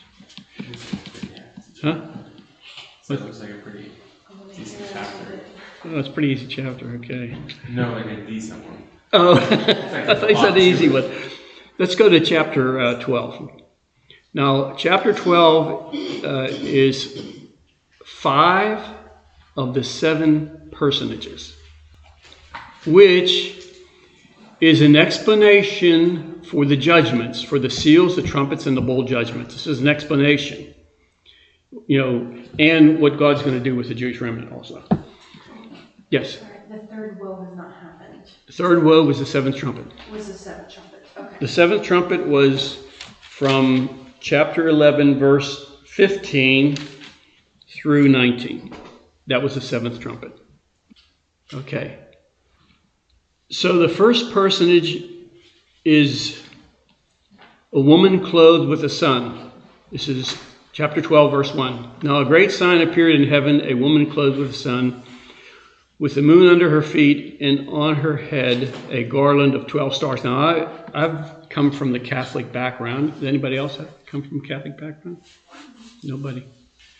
Huh?
So it looks like a pretty decent chapter.
Oh, it's a pretty easy chapter, okay.
No, like a decent one.
Oh, I thought you said the easy one. Let's go to chapter uh, twelve. Now, chapter twelve uh, is five of the seven personages, which is an explanation for the judgments, for the seals, the trumpets, and the bowl judgments. This is an explanation, you know, and what God's going to do with the Jewish remnant also. Yes?
The third woe has not happened.
The third woe was the seventh trumpet.
Was the seventh trumpet. Okay.
The seventh trumpet was from chapter eleven, verse fifteen through nineteen. That was the seventh trumpet. Okay. So the first personage is a woman clothed with a sun. This is chapter twelve, verse one. Now a great sign appeared in heaven, a woman clothed with a sun, with the moon under her feet, and on her head a garland of twelve stars. Now, I, I've come from the Catholic background. Does anybody else have come from a Catholic background? Nobody.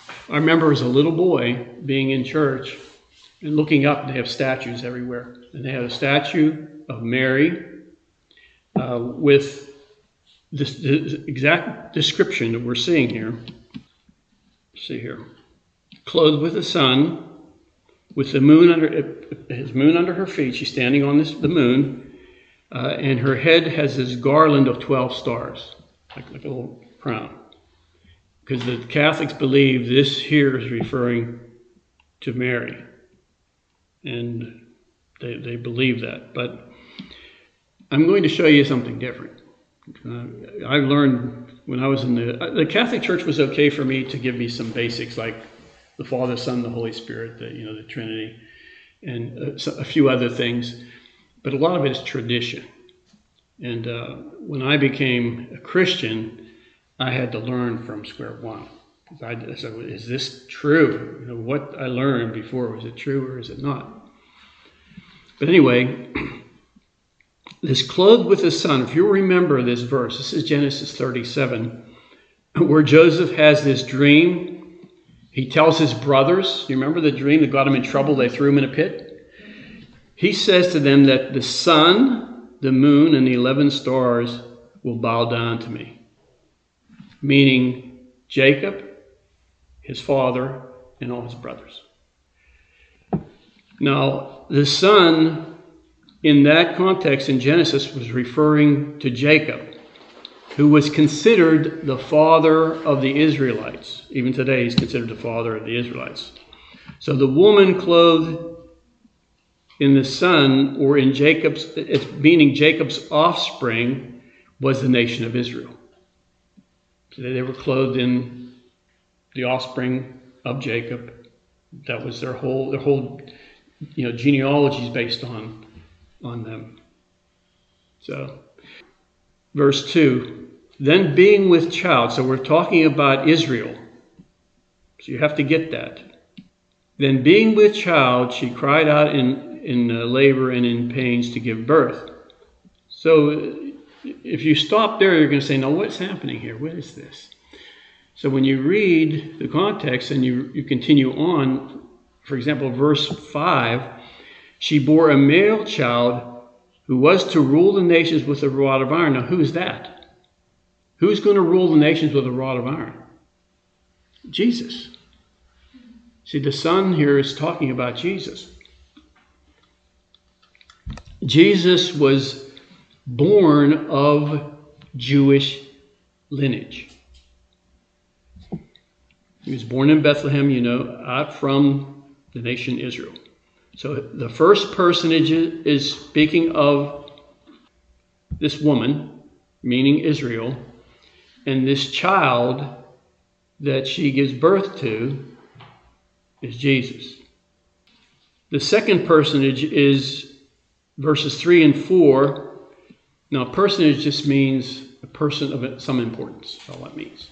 I remember as a little boy being in church and looking up, they have statues everywhere. And they had a statue of Mary uh, with this, the exact description that we're seeing here. Let's see here. Clothed with the sun, with the moon under his moon under her feet. She's standing on this the moon, uh, and her head has this garland of twelve stars, like, like a little crown. Because the Catholics believe this here is referring to Mary. And they, they believe that. But I'm going to show you something different. Uh, I learned when I was in the... The Catholic Church was okay for me to give me some basics like the Father, Son, the Holy Spirit, the, you know, the Trinity, and a, a few other things. But a lot of it is tradition. And uh, when I became a Christian, I had to learn from square one. I said, is this true? You know, what I learned before, was it true or is it not? But anyway, this clothed with the sun, if you remember this verse, this is Genesis thirty-seven, where Joseph has this dream. He tells his brothers, you remember the dream that got him in trouble? They threw him in a pit. He says to them that the sun, the moon, and the eleven stars will bow down to me. Meaning Jacob, his father, and all his brothers. Now, the sun in that context in Genesis was referring to Jacob, who was considered the father of the Israelites. Even today, he's considered the father of the Israelites. So the woman clothed in the sun, or in Jacob's, it's meaning Jacob's offspring, was the nation of Israel. So they were clothed in the offspring of Jacob. That was their whole, their whole, you know, genealogy is based on, on them. So, verse two, then being with child. So we're talking about Israel. So you have to get that. Then being with child, she cried out in, in uh, labor and in pains to give birth. So if you stop there, you're going to say, no, what's happening here? What is this? So when you read the context and you, you continue on, for example, verse five, she bore a male child who was to rule the nations with a rod of iron. Now, who's that? Who's going to rule the nations with a rod of iron? Jesus. See, the son here is talking about Jesus. Jesus was born of Jewish lineage. He was born in Bethlehem, you know, out from the nation Israel. So the first personage is speaking of this woman, meaning Israel, and this child that she gives birth to is Jesus. The second personage is verses three and four. Now, personage just means a person of some importance. That's all that means.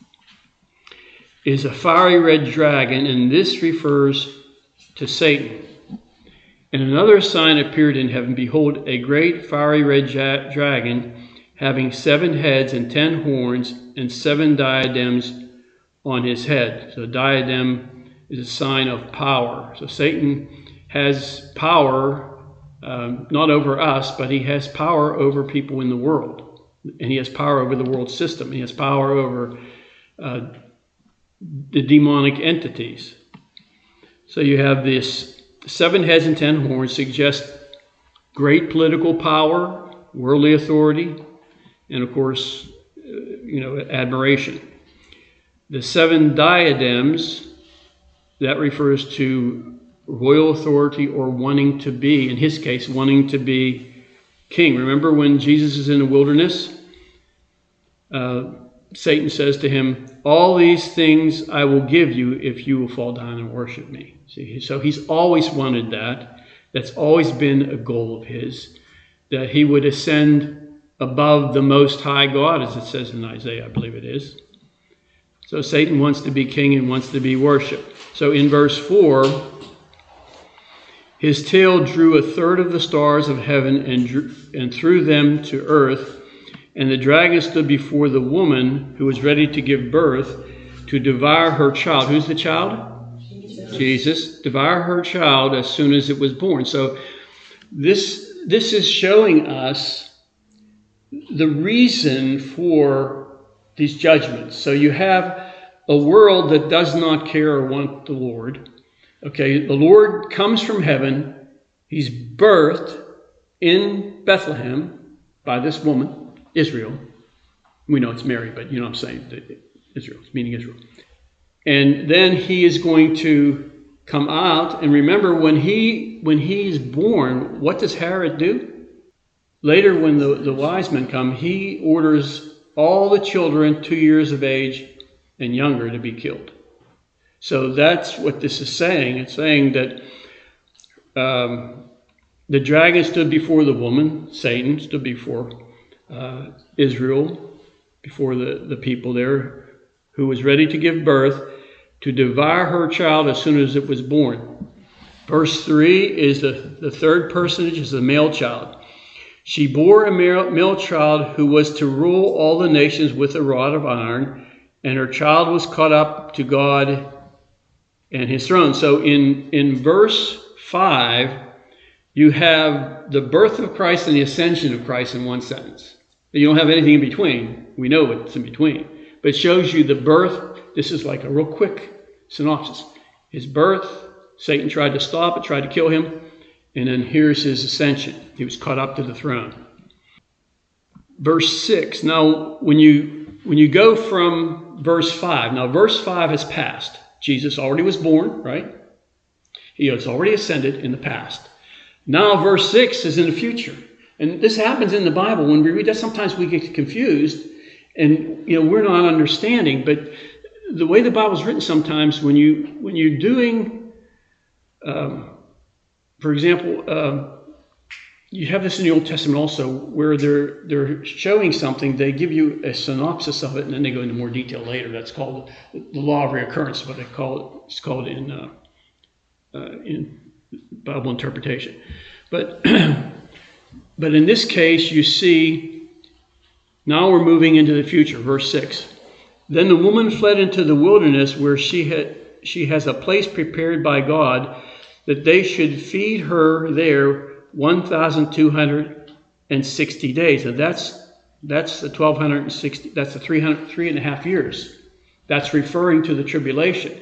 Is a fiery red dragon, and this refers to Satan. And another sign appeared in heaven. Behold, a great fiery red ja- dragon, having seven heads and ten horns, and seven diadems on his head. So, diadem is a sign of power. So, Satan has power. Um, not over us, but he has power over people in the world. And he has power over the world system. He has power over uh, the demonic entities. So you have this seven heads and ten horns suggest great political power, worldly authority, and of course, uh, you know, admiration. The seven diadems, that refers to royal authority or wanting to be, in his case, wanting to be king. Remember when Jesus is in the wilderness? Uh, Satan says to him, all these things I will give you if you will fall down and worship me. See, so he's always wanted that. That's always been a goal of his, that he would ascend above the Most High God, as it says in Isaiah, I believe it is. So Satan wants to be king and wants to be worshipped. So in verse four, his tail drew a third of the stars of heaven and, drew, and threw them to earth. And the dragon stood before the woman who was ready to give birth to to devour her child. Who's the child?
Jesus.
Jesus. Devour her child as soon as it was born. So this, this is showing us the reason for these judgments. So you have a world that does not care or want the Lord. Okay, the Lord comes from heaven. He's birthed in Bethlehem by this woman, Israel. We know it's Mary, but you know what I'm saying. Israel, meaning Israel. And then he is going to come out. And remember, when he when he is born, what does Herod do? Later, when the, the wise men come, he orders all the children two years of age and younger to be killed. So that's what this is saying. It's saying that um, the dragon stood before the woman, Satan stood before uh, Israel, before the, the people there, who was ready to give birth, to devour her child as soon as it was born. Verse three is the, the third personage, is the male child. She bore a male, male child who was to rule all the nations with a rod of iron, and her child was caught up to God and his throne. So in, in verse five, you have the birth of Christ and the ascension of Christ in one sentence. You don't have anything in between. We know what's in between. But it shows you the birth. This is like a real quick synopsis. His birth, Satan tried to stop it, tried to kill him. And then here's his ascension. He was caught up to the throne. Verse six. Now, when you when you go from verse five, now verse five has passed. Jesus already was born, right? He has already ascended in the past. Now verse six is in the future. And this happens in the Bible. When we read that, sometimes we get confused. And, you know, we're not understanding. But the way the Bible is written sometimes, when, you, when you're doing, um, for example, um, you have this in the Old Testament also, where they're they're showing something, they give you a synopsis of it, and then they go into more detail later. That's called the law of reoccurrence, what they call it. It's called in uh, uh, in Bible interpretation. But but in this case, you see, now we're moving into the future. Verse six. Then the woman fled into the wilderness, where she had she has a place prepared by God, that they should feed her there one thousand two hundred sixty days. And that's that's the twelve sixty, that's the three hundred, three and a half years. That's referring to the tribulation.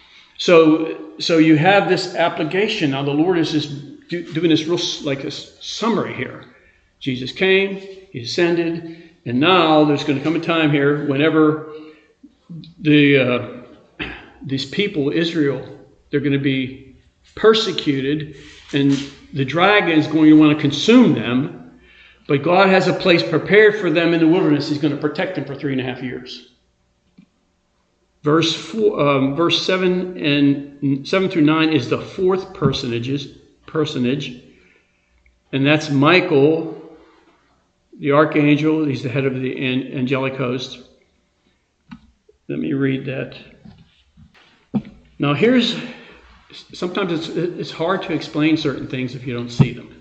So so you have this application. Now the Lord is just do, doing this real like a summary here. Jesus came, he ascended, and now there's going to come a time here whenever the uh, these people, Israel, they're going to be persecuted, and the dragon is going to want to consume them, but God has a place prepared for them in the wilderness. He's going to protect them for three and a half years. Verse four, um, verse seven and seven through nine is the fourth personages personage, and that's Michael, the archangel. He's the head of the angelic host. Let me read that. Now here's. Sometimes it's, it's hard to explain certain things if you don't see them.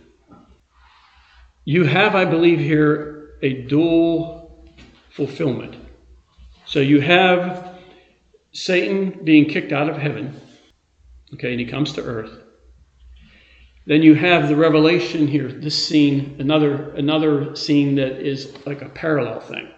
You have, I believe, here a dual fulfillment. So you have Satan being kicked out of heaven, okay, and he comes to earth. Then you have the revelation here, this scene, another, another scene that is like a parallel thing.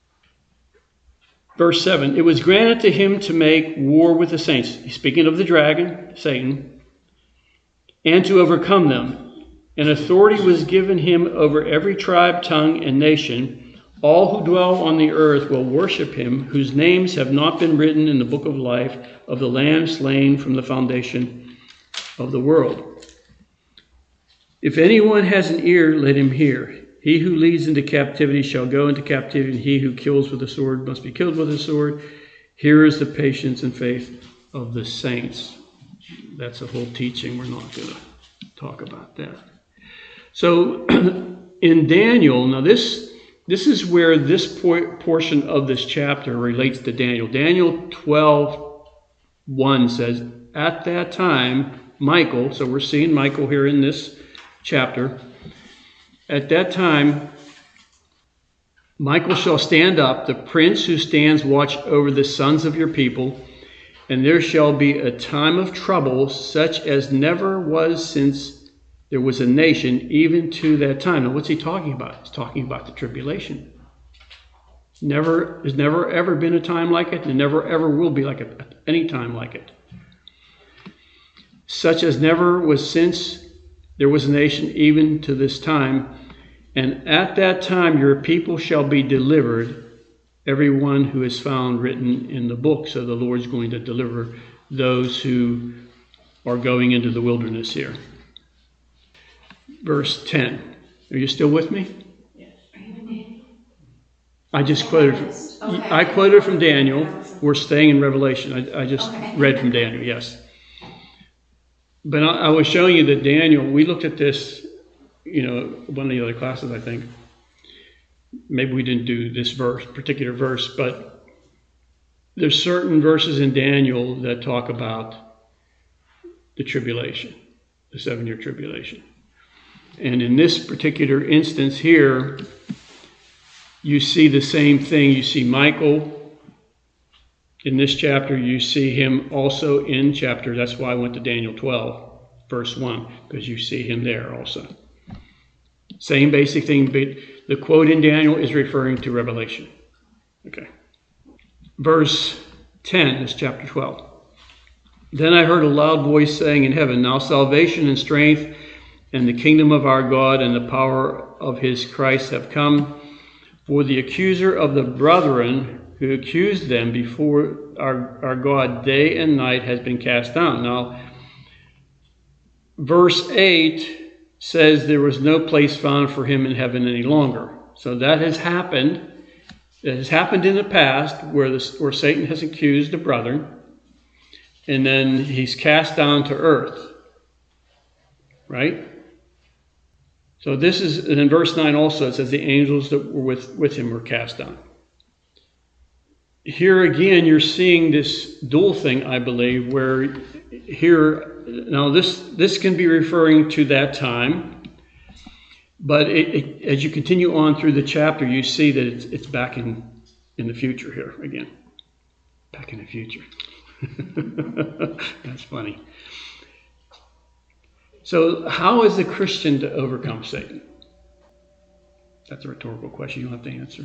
Verse seven, it was granted to him to make war with the saints. He's speaking of the dragon, Satan, and to overcome them. And authority was given him over every tribe, tongue, and nation. All who dwell on the earth will worship him, whose names have not been written in the book of life of the Lamb slain from the foundation of the world. If anyone has an ear, let him hear. He who leads into captivity shall go into captivity, and he who kills with a sword must be killed with a sword. Here is the patience and faith of the saints. That's a whole teaching. We're not going to talk about that. So in Daniel, now this this is where this portion of this chapter relates to Daniel. Daniel twelve one says, at that time, Michael, so we're seeing Michael here in this chapter. At that time, Michael shall stand up, the prince who stands watch over the sons of your people, and there shall be a time of trouble such as never was since there was a nation, even to that time. Now, what's he talking about? He's talking about the tribulation. Never, there's never ever been a time like it, and never ever will be like it, any time like it. Such as never was since there was a nation, even to this time. And at that time your people shall be delivered, everyone who is found written in the book. So the Lord's going to deliver those who are going into the wilderness here. Verse ten. Are you still with me?
Yes.
I just quoted.
Okay.
I quoted from Daniel. We're staying in Revelation. I, I just
Okay.
read from Daniel. Yes. But I, I was showing you that Daniel. We looked at this. You know, one of the other classes, I think. Maybe we didn't do this verse, particular verse, but there's certain verses in Daniel that talk about the tribulation, the seven-year tribulation. And in this particular instance here, you see the same thing. You see Michael in this chapter. You see him also in chapter, that's why I went to Daniel twelve, verse one, because you see him there also. Same basic thing, but the quote in Daniel is referring to Revelation. Okay. Verse ten is chapter twelve. Then I heard a loud voice saying in heaven, now salvation and strength and the kingdom of our God and the power of his Christ have come. For the accuser of the brethren who accused them before our, our God day and night has been cast down. Now, verse eight says there was no place found for him in heaven any longer. So that has happened. It has happened in the past where, the, where Satan has accused the brethren, and then he's cast down to earth. Right? So this is, and in verse nine also it says the angels that were with, with him were cast down. Here again you're seeing this dual thing, I believe, where here, now this this can be referring to that time, but it, it, as you continue on through the chapter, you see that it's, it's back in, in the future here again. Back in the future. That's funny. So how is the Christian to overcome Satan? That's a rhetorical question you don't have to answer.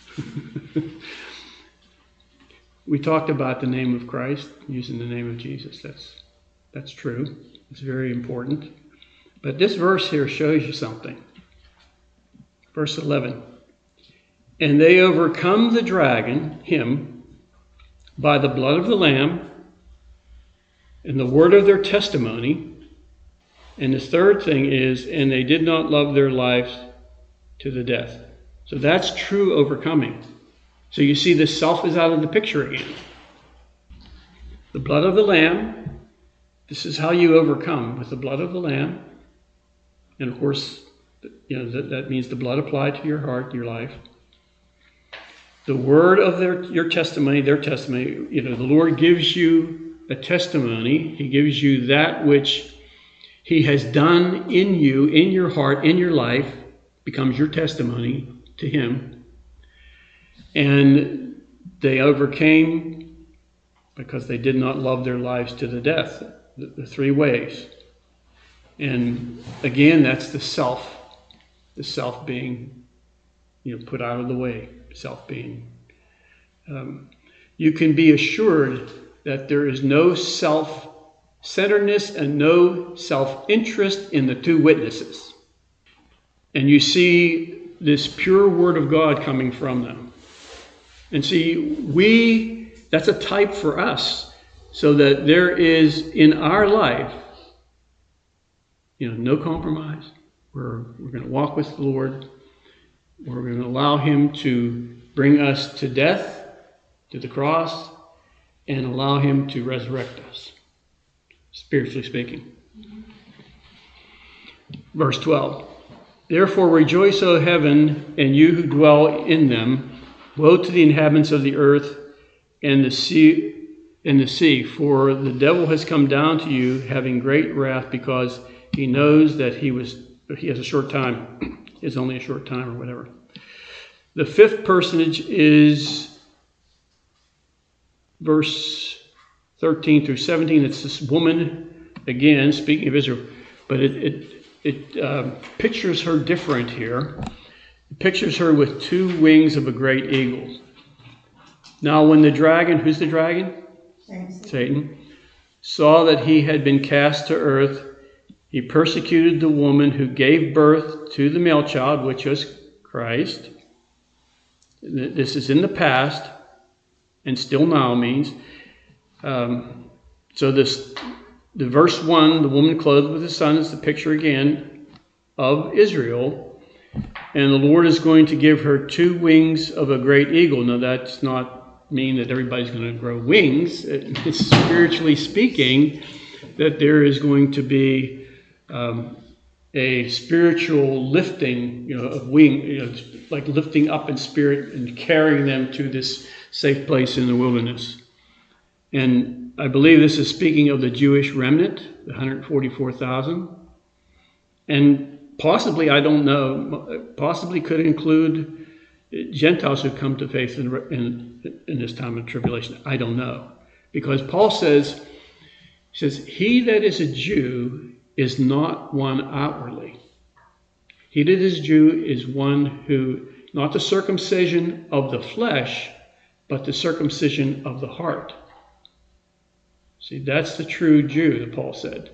We talked about the name of Christ, using the name of Jesus. That's that's true. It's very important. But this verse here shows you something. Verse eleven. And they overcome the dragon, him, by the blood of the Lamb and the word of their testimony. And the third thing is, and they did not love their lives to the death. So that's true overcoming. So you see the self is out of the picture again. The blood of the Lamb, this is how you overcome, with the blood of the Lamb. And of course, you know that, that means the blood applied to your heart, your life. The word of their your testimony, their testimony, you know, the Lord gives you a testimony. He gives you that which he has done in you, in your heart, in your life, becomes your testimony to him. And they overcame because they did not love their lives to the death. The, the three ways. And again, that's the self. The self being, you know, put out of the way. Self being. Um, you can be assured that there is no self-centeredness and no self-interest in the two witnesses. And you see this pure word of God coming from them. And see, we, that's a type for us, so that there is in our life, you know, no compromise. We're, we're going to walk with the Lord. We're going to allow him to bring us to death, to the cross, and allow him to resurrect us, spiritually speaking. Verse twelve. Therefore rejoice, O heaven, and you who dwell in them. Woe to the inhabitants of the earth and the sea, and the sea, for the devil has come down to you, having great wrath, because he knows that he was he has a short time. It's only a short time, or whatever. The fifth personage is verse thirteen through seventeen. It's this woman, again, speaking of Israel, but it it, it uh, pictures her different here. It pictures her with two wings of a great eagle. Now when the dragon, who's the dragon?
Satan.
Satan, saw that he had been cast to earth, he persecuted the woman who gave birth to the male child, which was Christ. This is in the past, and still now means. Um, so this, the verse one, the woman clothed with the sun, is the picture again of Israel. And the Lord is going to give her two wings of a great eagle. Now that's not mean that everybody's going to grow wings. It's spiritually speaking that there is going to be um, a spiritual lifting, you know, of wing, you know, like lifting up in spirit and carrying them to this safe place in the wilderness. And I believe this is speaking of the Jewish remnant, the one hundred forty-four thousand. And possibly, I don't know, possibly could include Gentiles who come to faith in, in, in this time of tribulation. I don't know. Because Paul says, he says, he that is a Jew is not one outwardly. He that is Jew is one who, not the circumcision of the flesh, but the circumcision of the heart. See, that's the true Jew, that Paul said.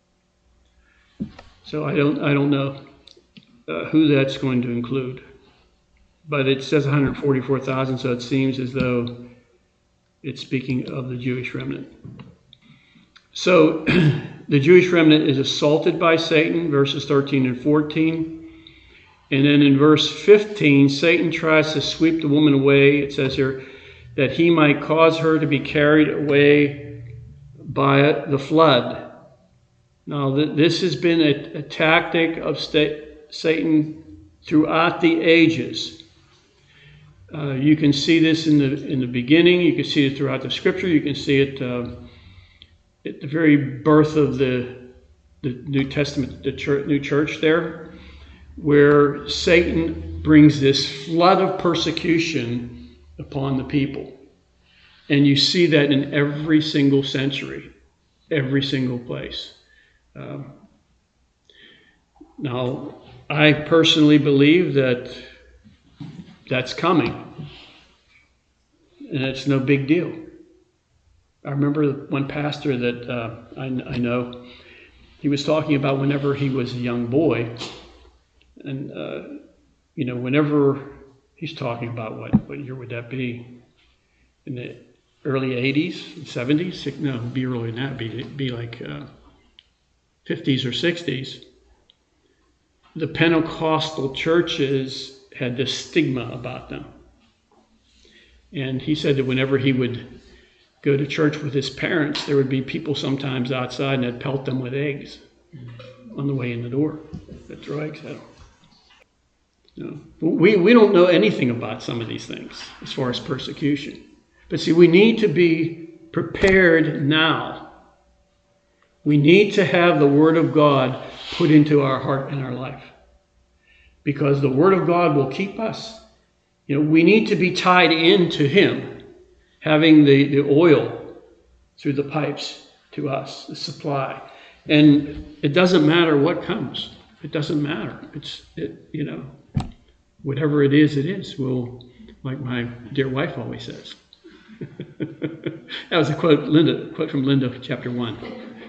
So I don't, I don't know uh, who that's going to include. But it says one hundred forty-four thousand, so it seems as though it's speaking of the Jewish remnant. So the Jewish remnant is assaulted by Satan, verses thirteen and fourteen. And then in verse fifteen, Satan tries to sweep the woman away. It says here that he might cause her to be carried away by the flood. Now, this has been a, a tactic of Satan throughout the ages. Uh, you can see this in the in the beginning. You can see it throughout the Scripture. You can see it uh, at the very birth of the the New Testament, the church, new church there, where Satan brings this flood of persecution upon the people, and you see that in every single century, every single place. Um, now, I personally believe that that's coming, and it's no big deal. I remember one pastor that uh, I, I know, he was talking about whenever he was a young boy, and uh, you know, whenever he's talking about what, what year would that be? In the early eighties, seventies? No, it'd be earlier than that. It'd be, it'd be like uh, fifties or sixties. The Pentecostal churches had this stigma about them. And he said that whenever he would go to church with his parents, there would be people sometimes outside and they'd pelt them with eggs on the way in the door. They'd throw eggs at them. You know, we, we don't know anything about some of these things as far as persecution. But see, we need to be prepared now. We need to have the Word of God put into our heart and our life. Because the Word of God will keep us. You know, we need to be tied into Him, having the, the oil through the pipes to us, the supply. And it doesn't matter what comes. It doesn't matter. It's, it, you know, whatever it is, it is. We'll, like my dear wife always says. That was a quote, Linda, quote from Linda, chapter one.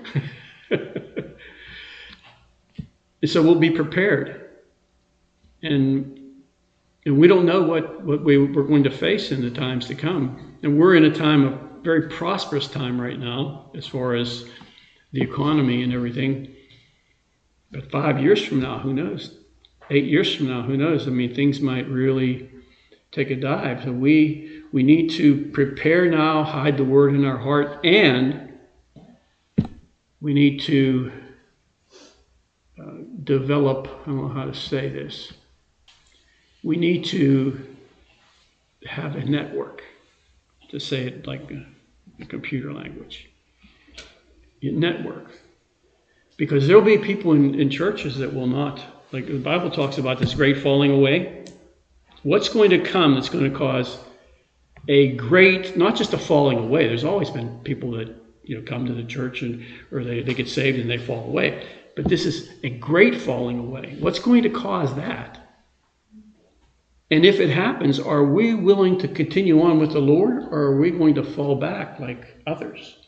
And so we'll be prepared. And, and we don't know what, what we, we're going to face in the times to come. And we're in a time of very prosperous time right now, as far as the economy and everything. But five years from now, who knows? Eight years from now, who knows? I mean, things might really take a dive. So we, we need to prepare now, hide the Word in our heart, and we need to uh, develop, I don't know how to say this, we need to have a network, to say it like a, a computer language. A network. Because there'll be people in, in churches that will not, like the Bible talks about this great falling away. What's going to come that's going to cause a great, not just a falling away. There's always been people that, you know, come to the church and or they, they get saved and they fall away. But this is a great falling away. What's going to cause that? And if it happens, are we willing to continue on with the Lord, or are we going to fall back like others?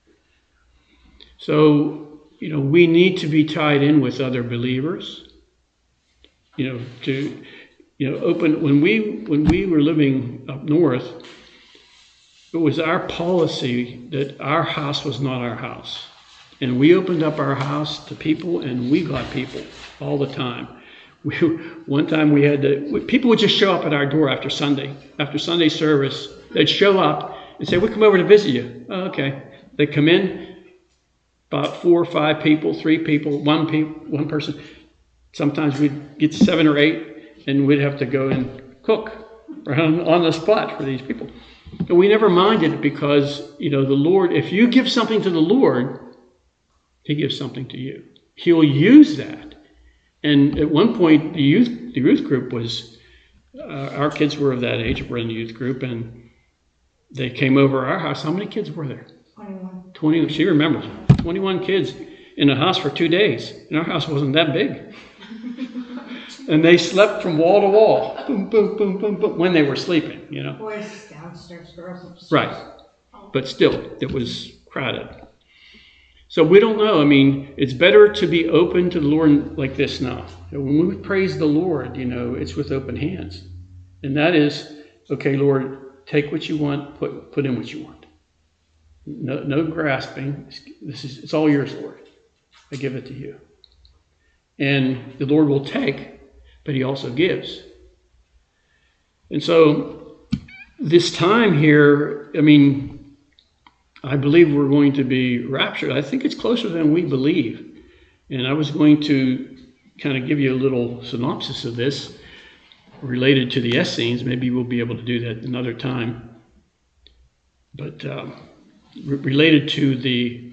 So, you know, we need to be tied in with other believers. You know, to, you know, open, when we, when we were living up north, it was our policy that our house was not our house. And we opened up our house to people, and we got people all the time. We, one time we had to, people would just show up at our door after Sunday, after Sunday service. They'd show up and say, "We come over to visit you." Oh, okay. They'd come in, about four or five people, three people, one pe- one person. Sometimes we'd get seven or eight, and we'd have to go and cook right on, on the spot for these people. And we never minded it because, you know, the Lord, if you give something to the Lord, He gives something to you. He'll use that. And at one point, the youth the youth group was, uh, our kids were of that age, we're in the youth group, and they came over our house. How many kids were there?
twenty-one.
twenty, she remembers, twenty-one kids in a house for two days. And our house wasn't that big. And they slept from wall to wall, boom, boom, boom, boom, boom, when they were sleeping, you know.
Boys downstairs, girls upstairs.
Right. But still, it was crowded. So we don't know. I mean, it's better to be open to the Lord like this now. When we praise the Lord, you know, it's with open hands. And that is, okay, Lord, take what you want, put put in what you want. No, no grasping. This is it's all yours, Lord. I give it to you. And the Lord will take, but He also gives. And so this time here, I mean, I believe we're going to be raptured. I think it's closer than we believe. And I was going to kind of give you a little synopsis of this related to the Essenes. Maybe we'll be able to do that another time. But um, re- related to the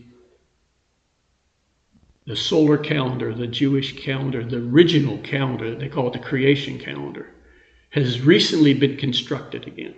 the solar calendar, the Jewish calendar, the original calendar, they call it the creation calendar, has recently been constructed again.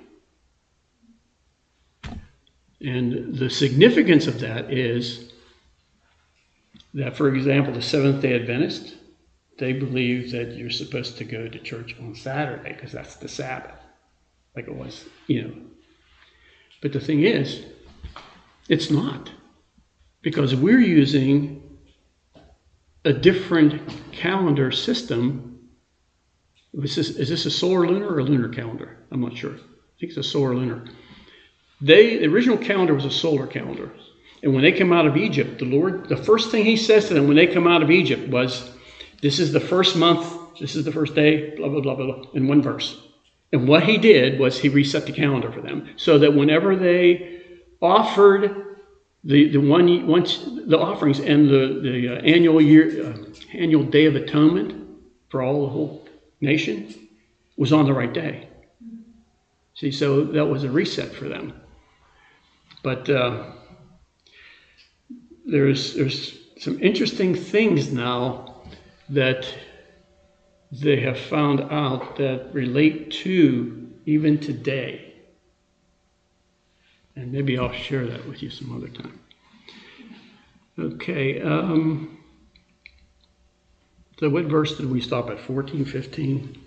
And the significance of that is that, for example, the Seventh-day Adventist, they believe that you're supposed to go to church on Saturday because that's the Sabbath, like it was, you know. But the thing is, it's not, because we're using a different calendar system. Is this, is this a solar lunar or a lunar calendar? I'm not sure. I think it's a solar lunar. They, the original calendar was a solar calendar. And when they come out of Egypt, the Lord, the first thing He says to them when they come out of Egypt was, this is the first month, this is the first day, blah, blah, blah, blah, blah, in one verse. And what He did was He reset the calendar for them so that whenever they offered the, the one once the offerings and the, the uh, annual year, uh, annual Day of Atonement for all the whole nation was on the right day. See, so that was a reset for them. But uh, there's there's some interesting things now that they have found out that relate to even today. And maybe I'll share that with you some other time. Okay. Um, so what verse did we stop at? fourteen, fifteen?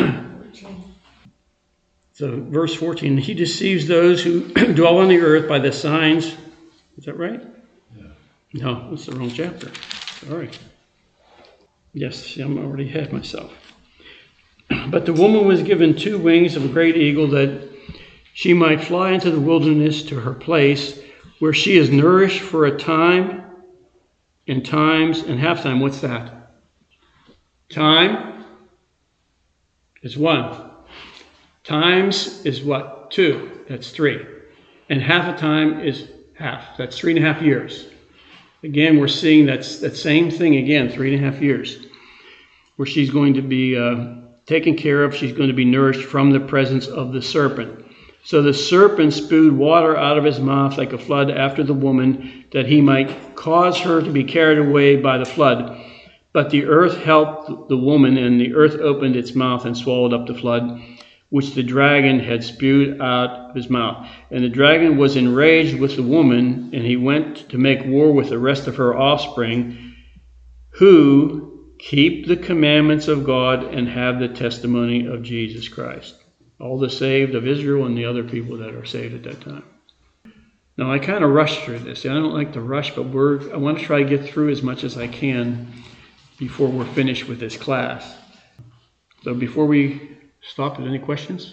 So verse fourteen, He deceives those who dwell on the earth by the signs. Is that right?
Yeah.
No, that's the wrong chapter. Sorry. Yes, I'm already ahead myself. But the woman was given two wings of a great eagle that she might fly into the wilderness to her place where she is nourished for a time and times and half time. What's that? Time is one. Times is what? Two. That's three. And half a time is half. That's three and a half years. Again, we're seeing that's that same thing again, three and a half years, where she's going to be uh, taken care of. She's going to be nourished from the presence of the serpent. So the serpent spewed water out of his mouth like a flood after the woman, that he might cause her to be carried away by the flood. But the earth helped the woman, and the earth opened its mouth and swallowed up the flood. which the dragon had spewed out of his mouth. And the dragon was enraged with the woman, and he went to make war with the rest of her offspring, who keep the commandments of God and have the testimony of Jesus Christ. All the saved of Israel and the other people that are saved at that time. Now, I kind of rushed through this. I don't like to rush, but we're, I want to try to get through as much as I can before we're finished with this class. So before we stop, are there any questions?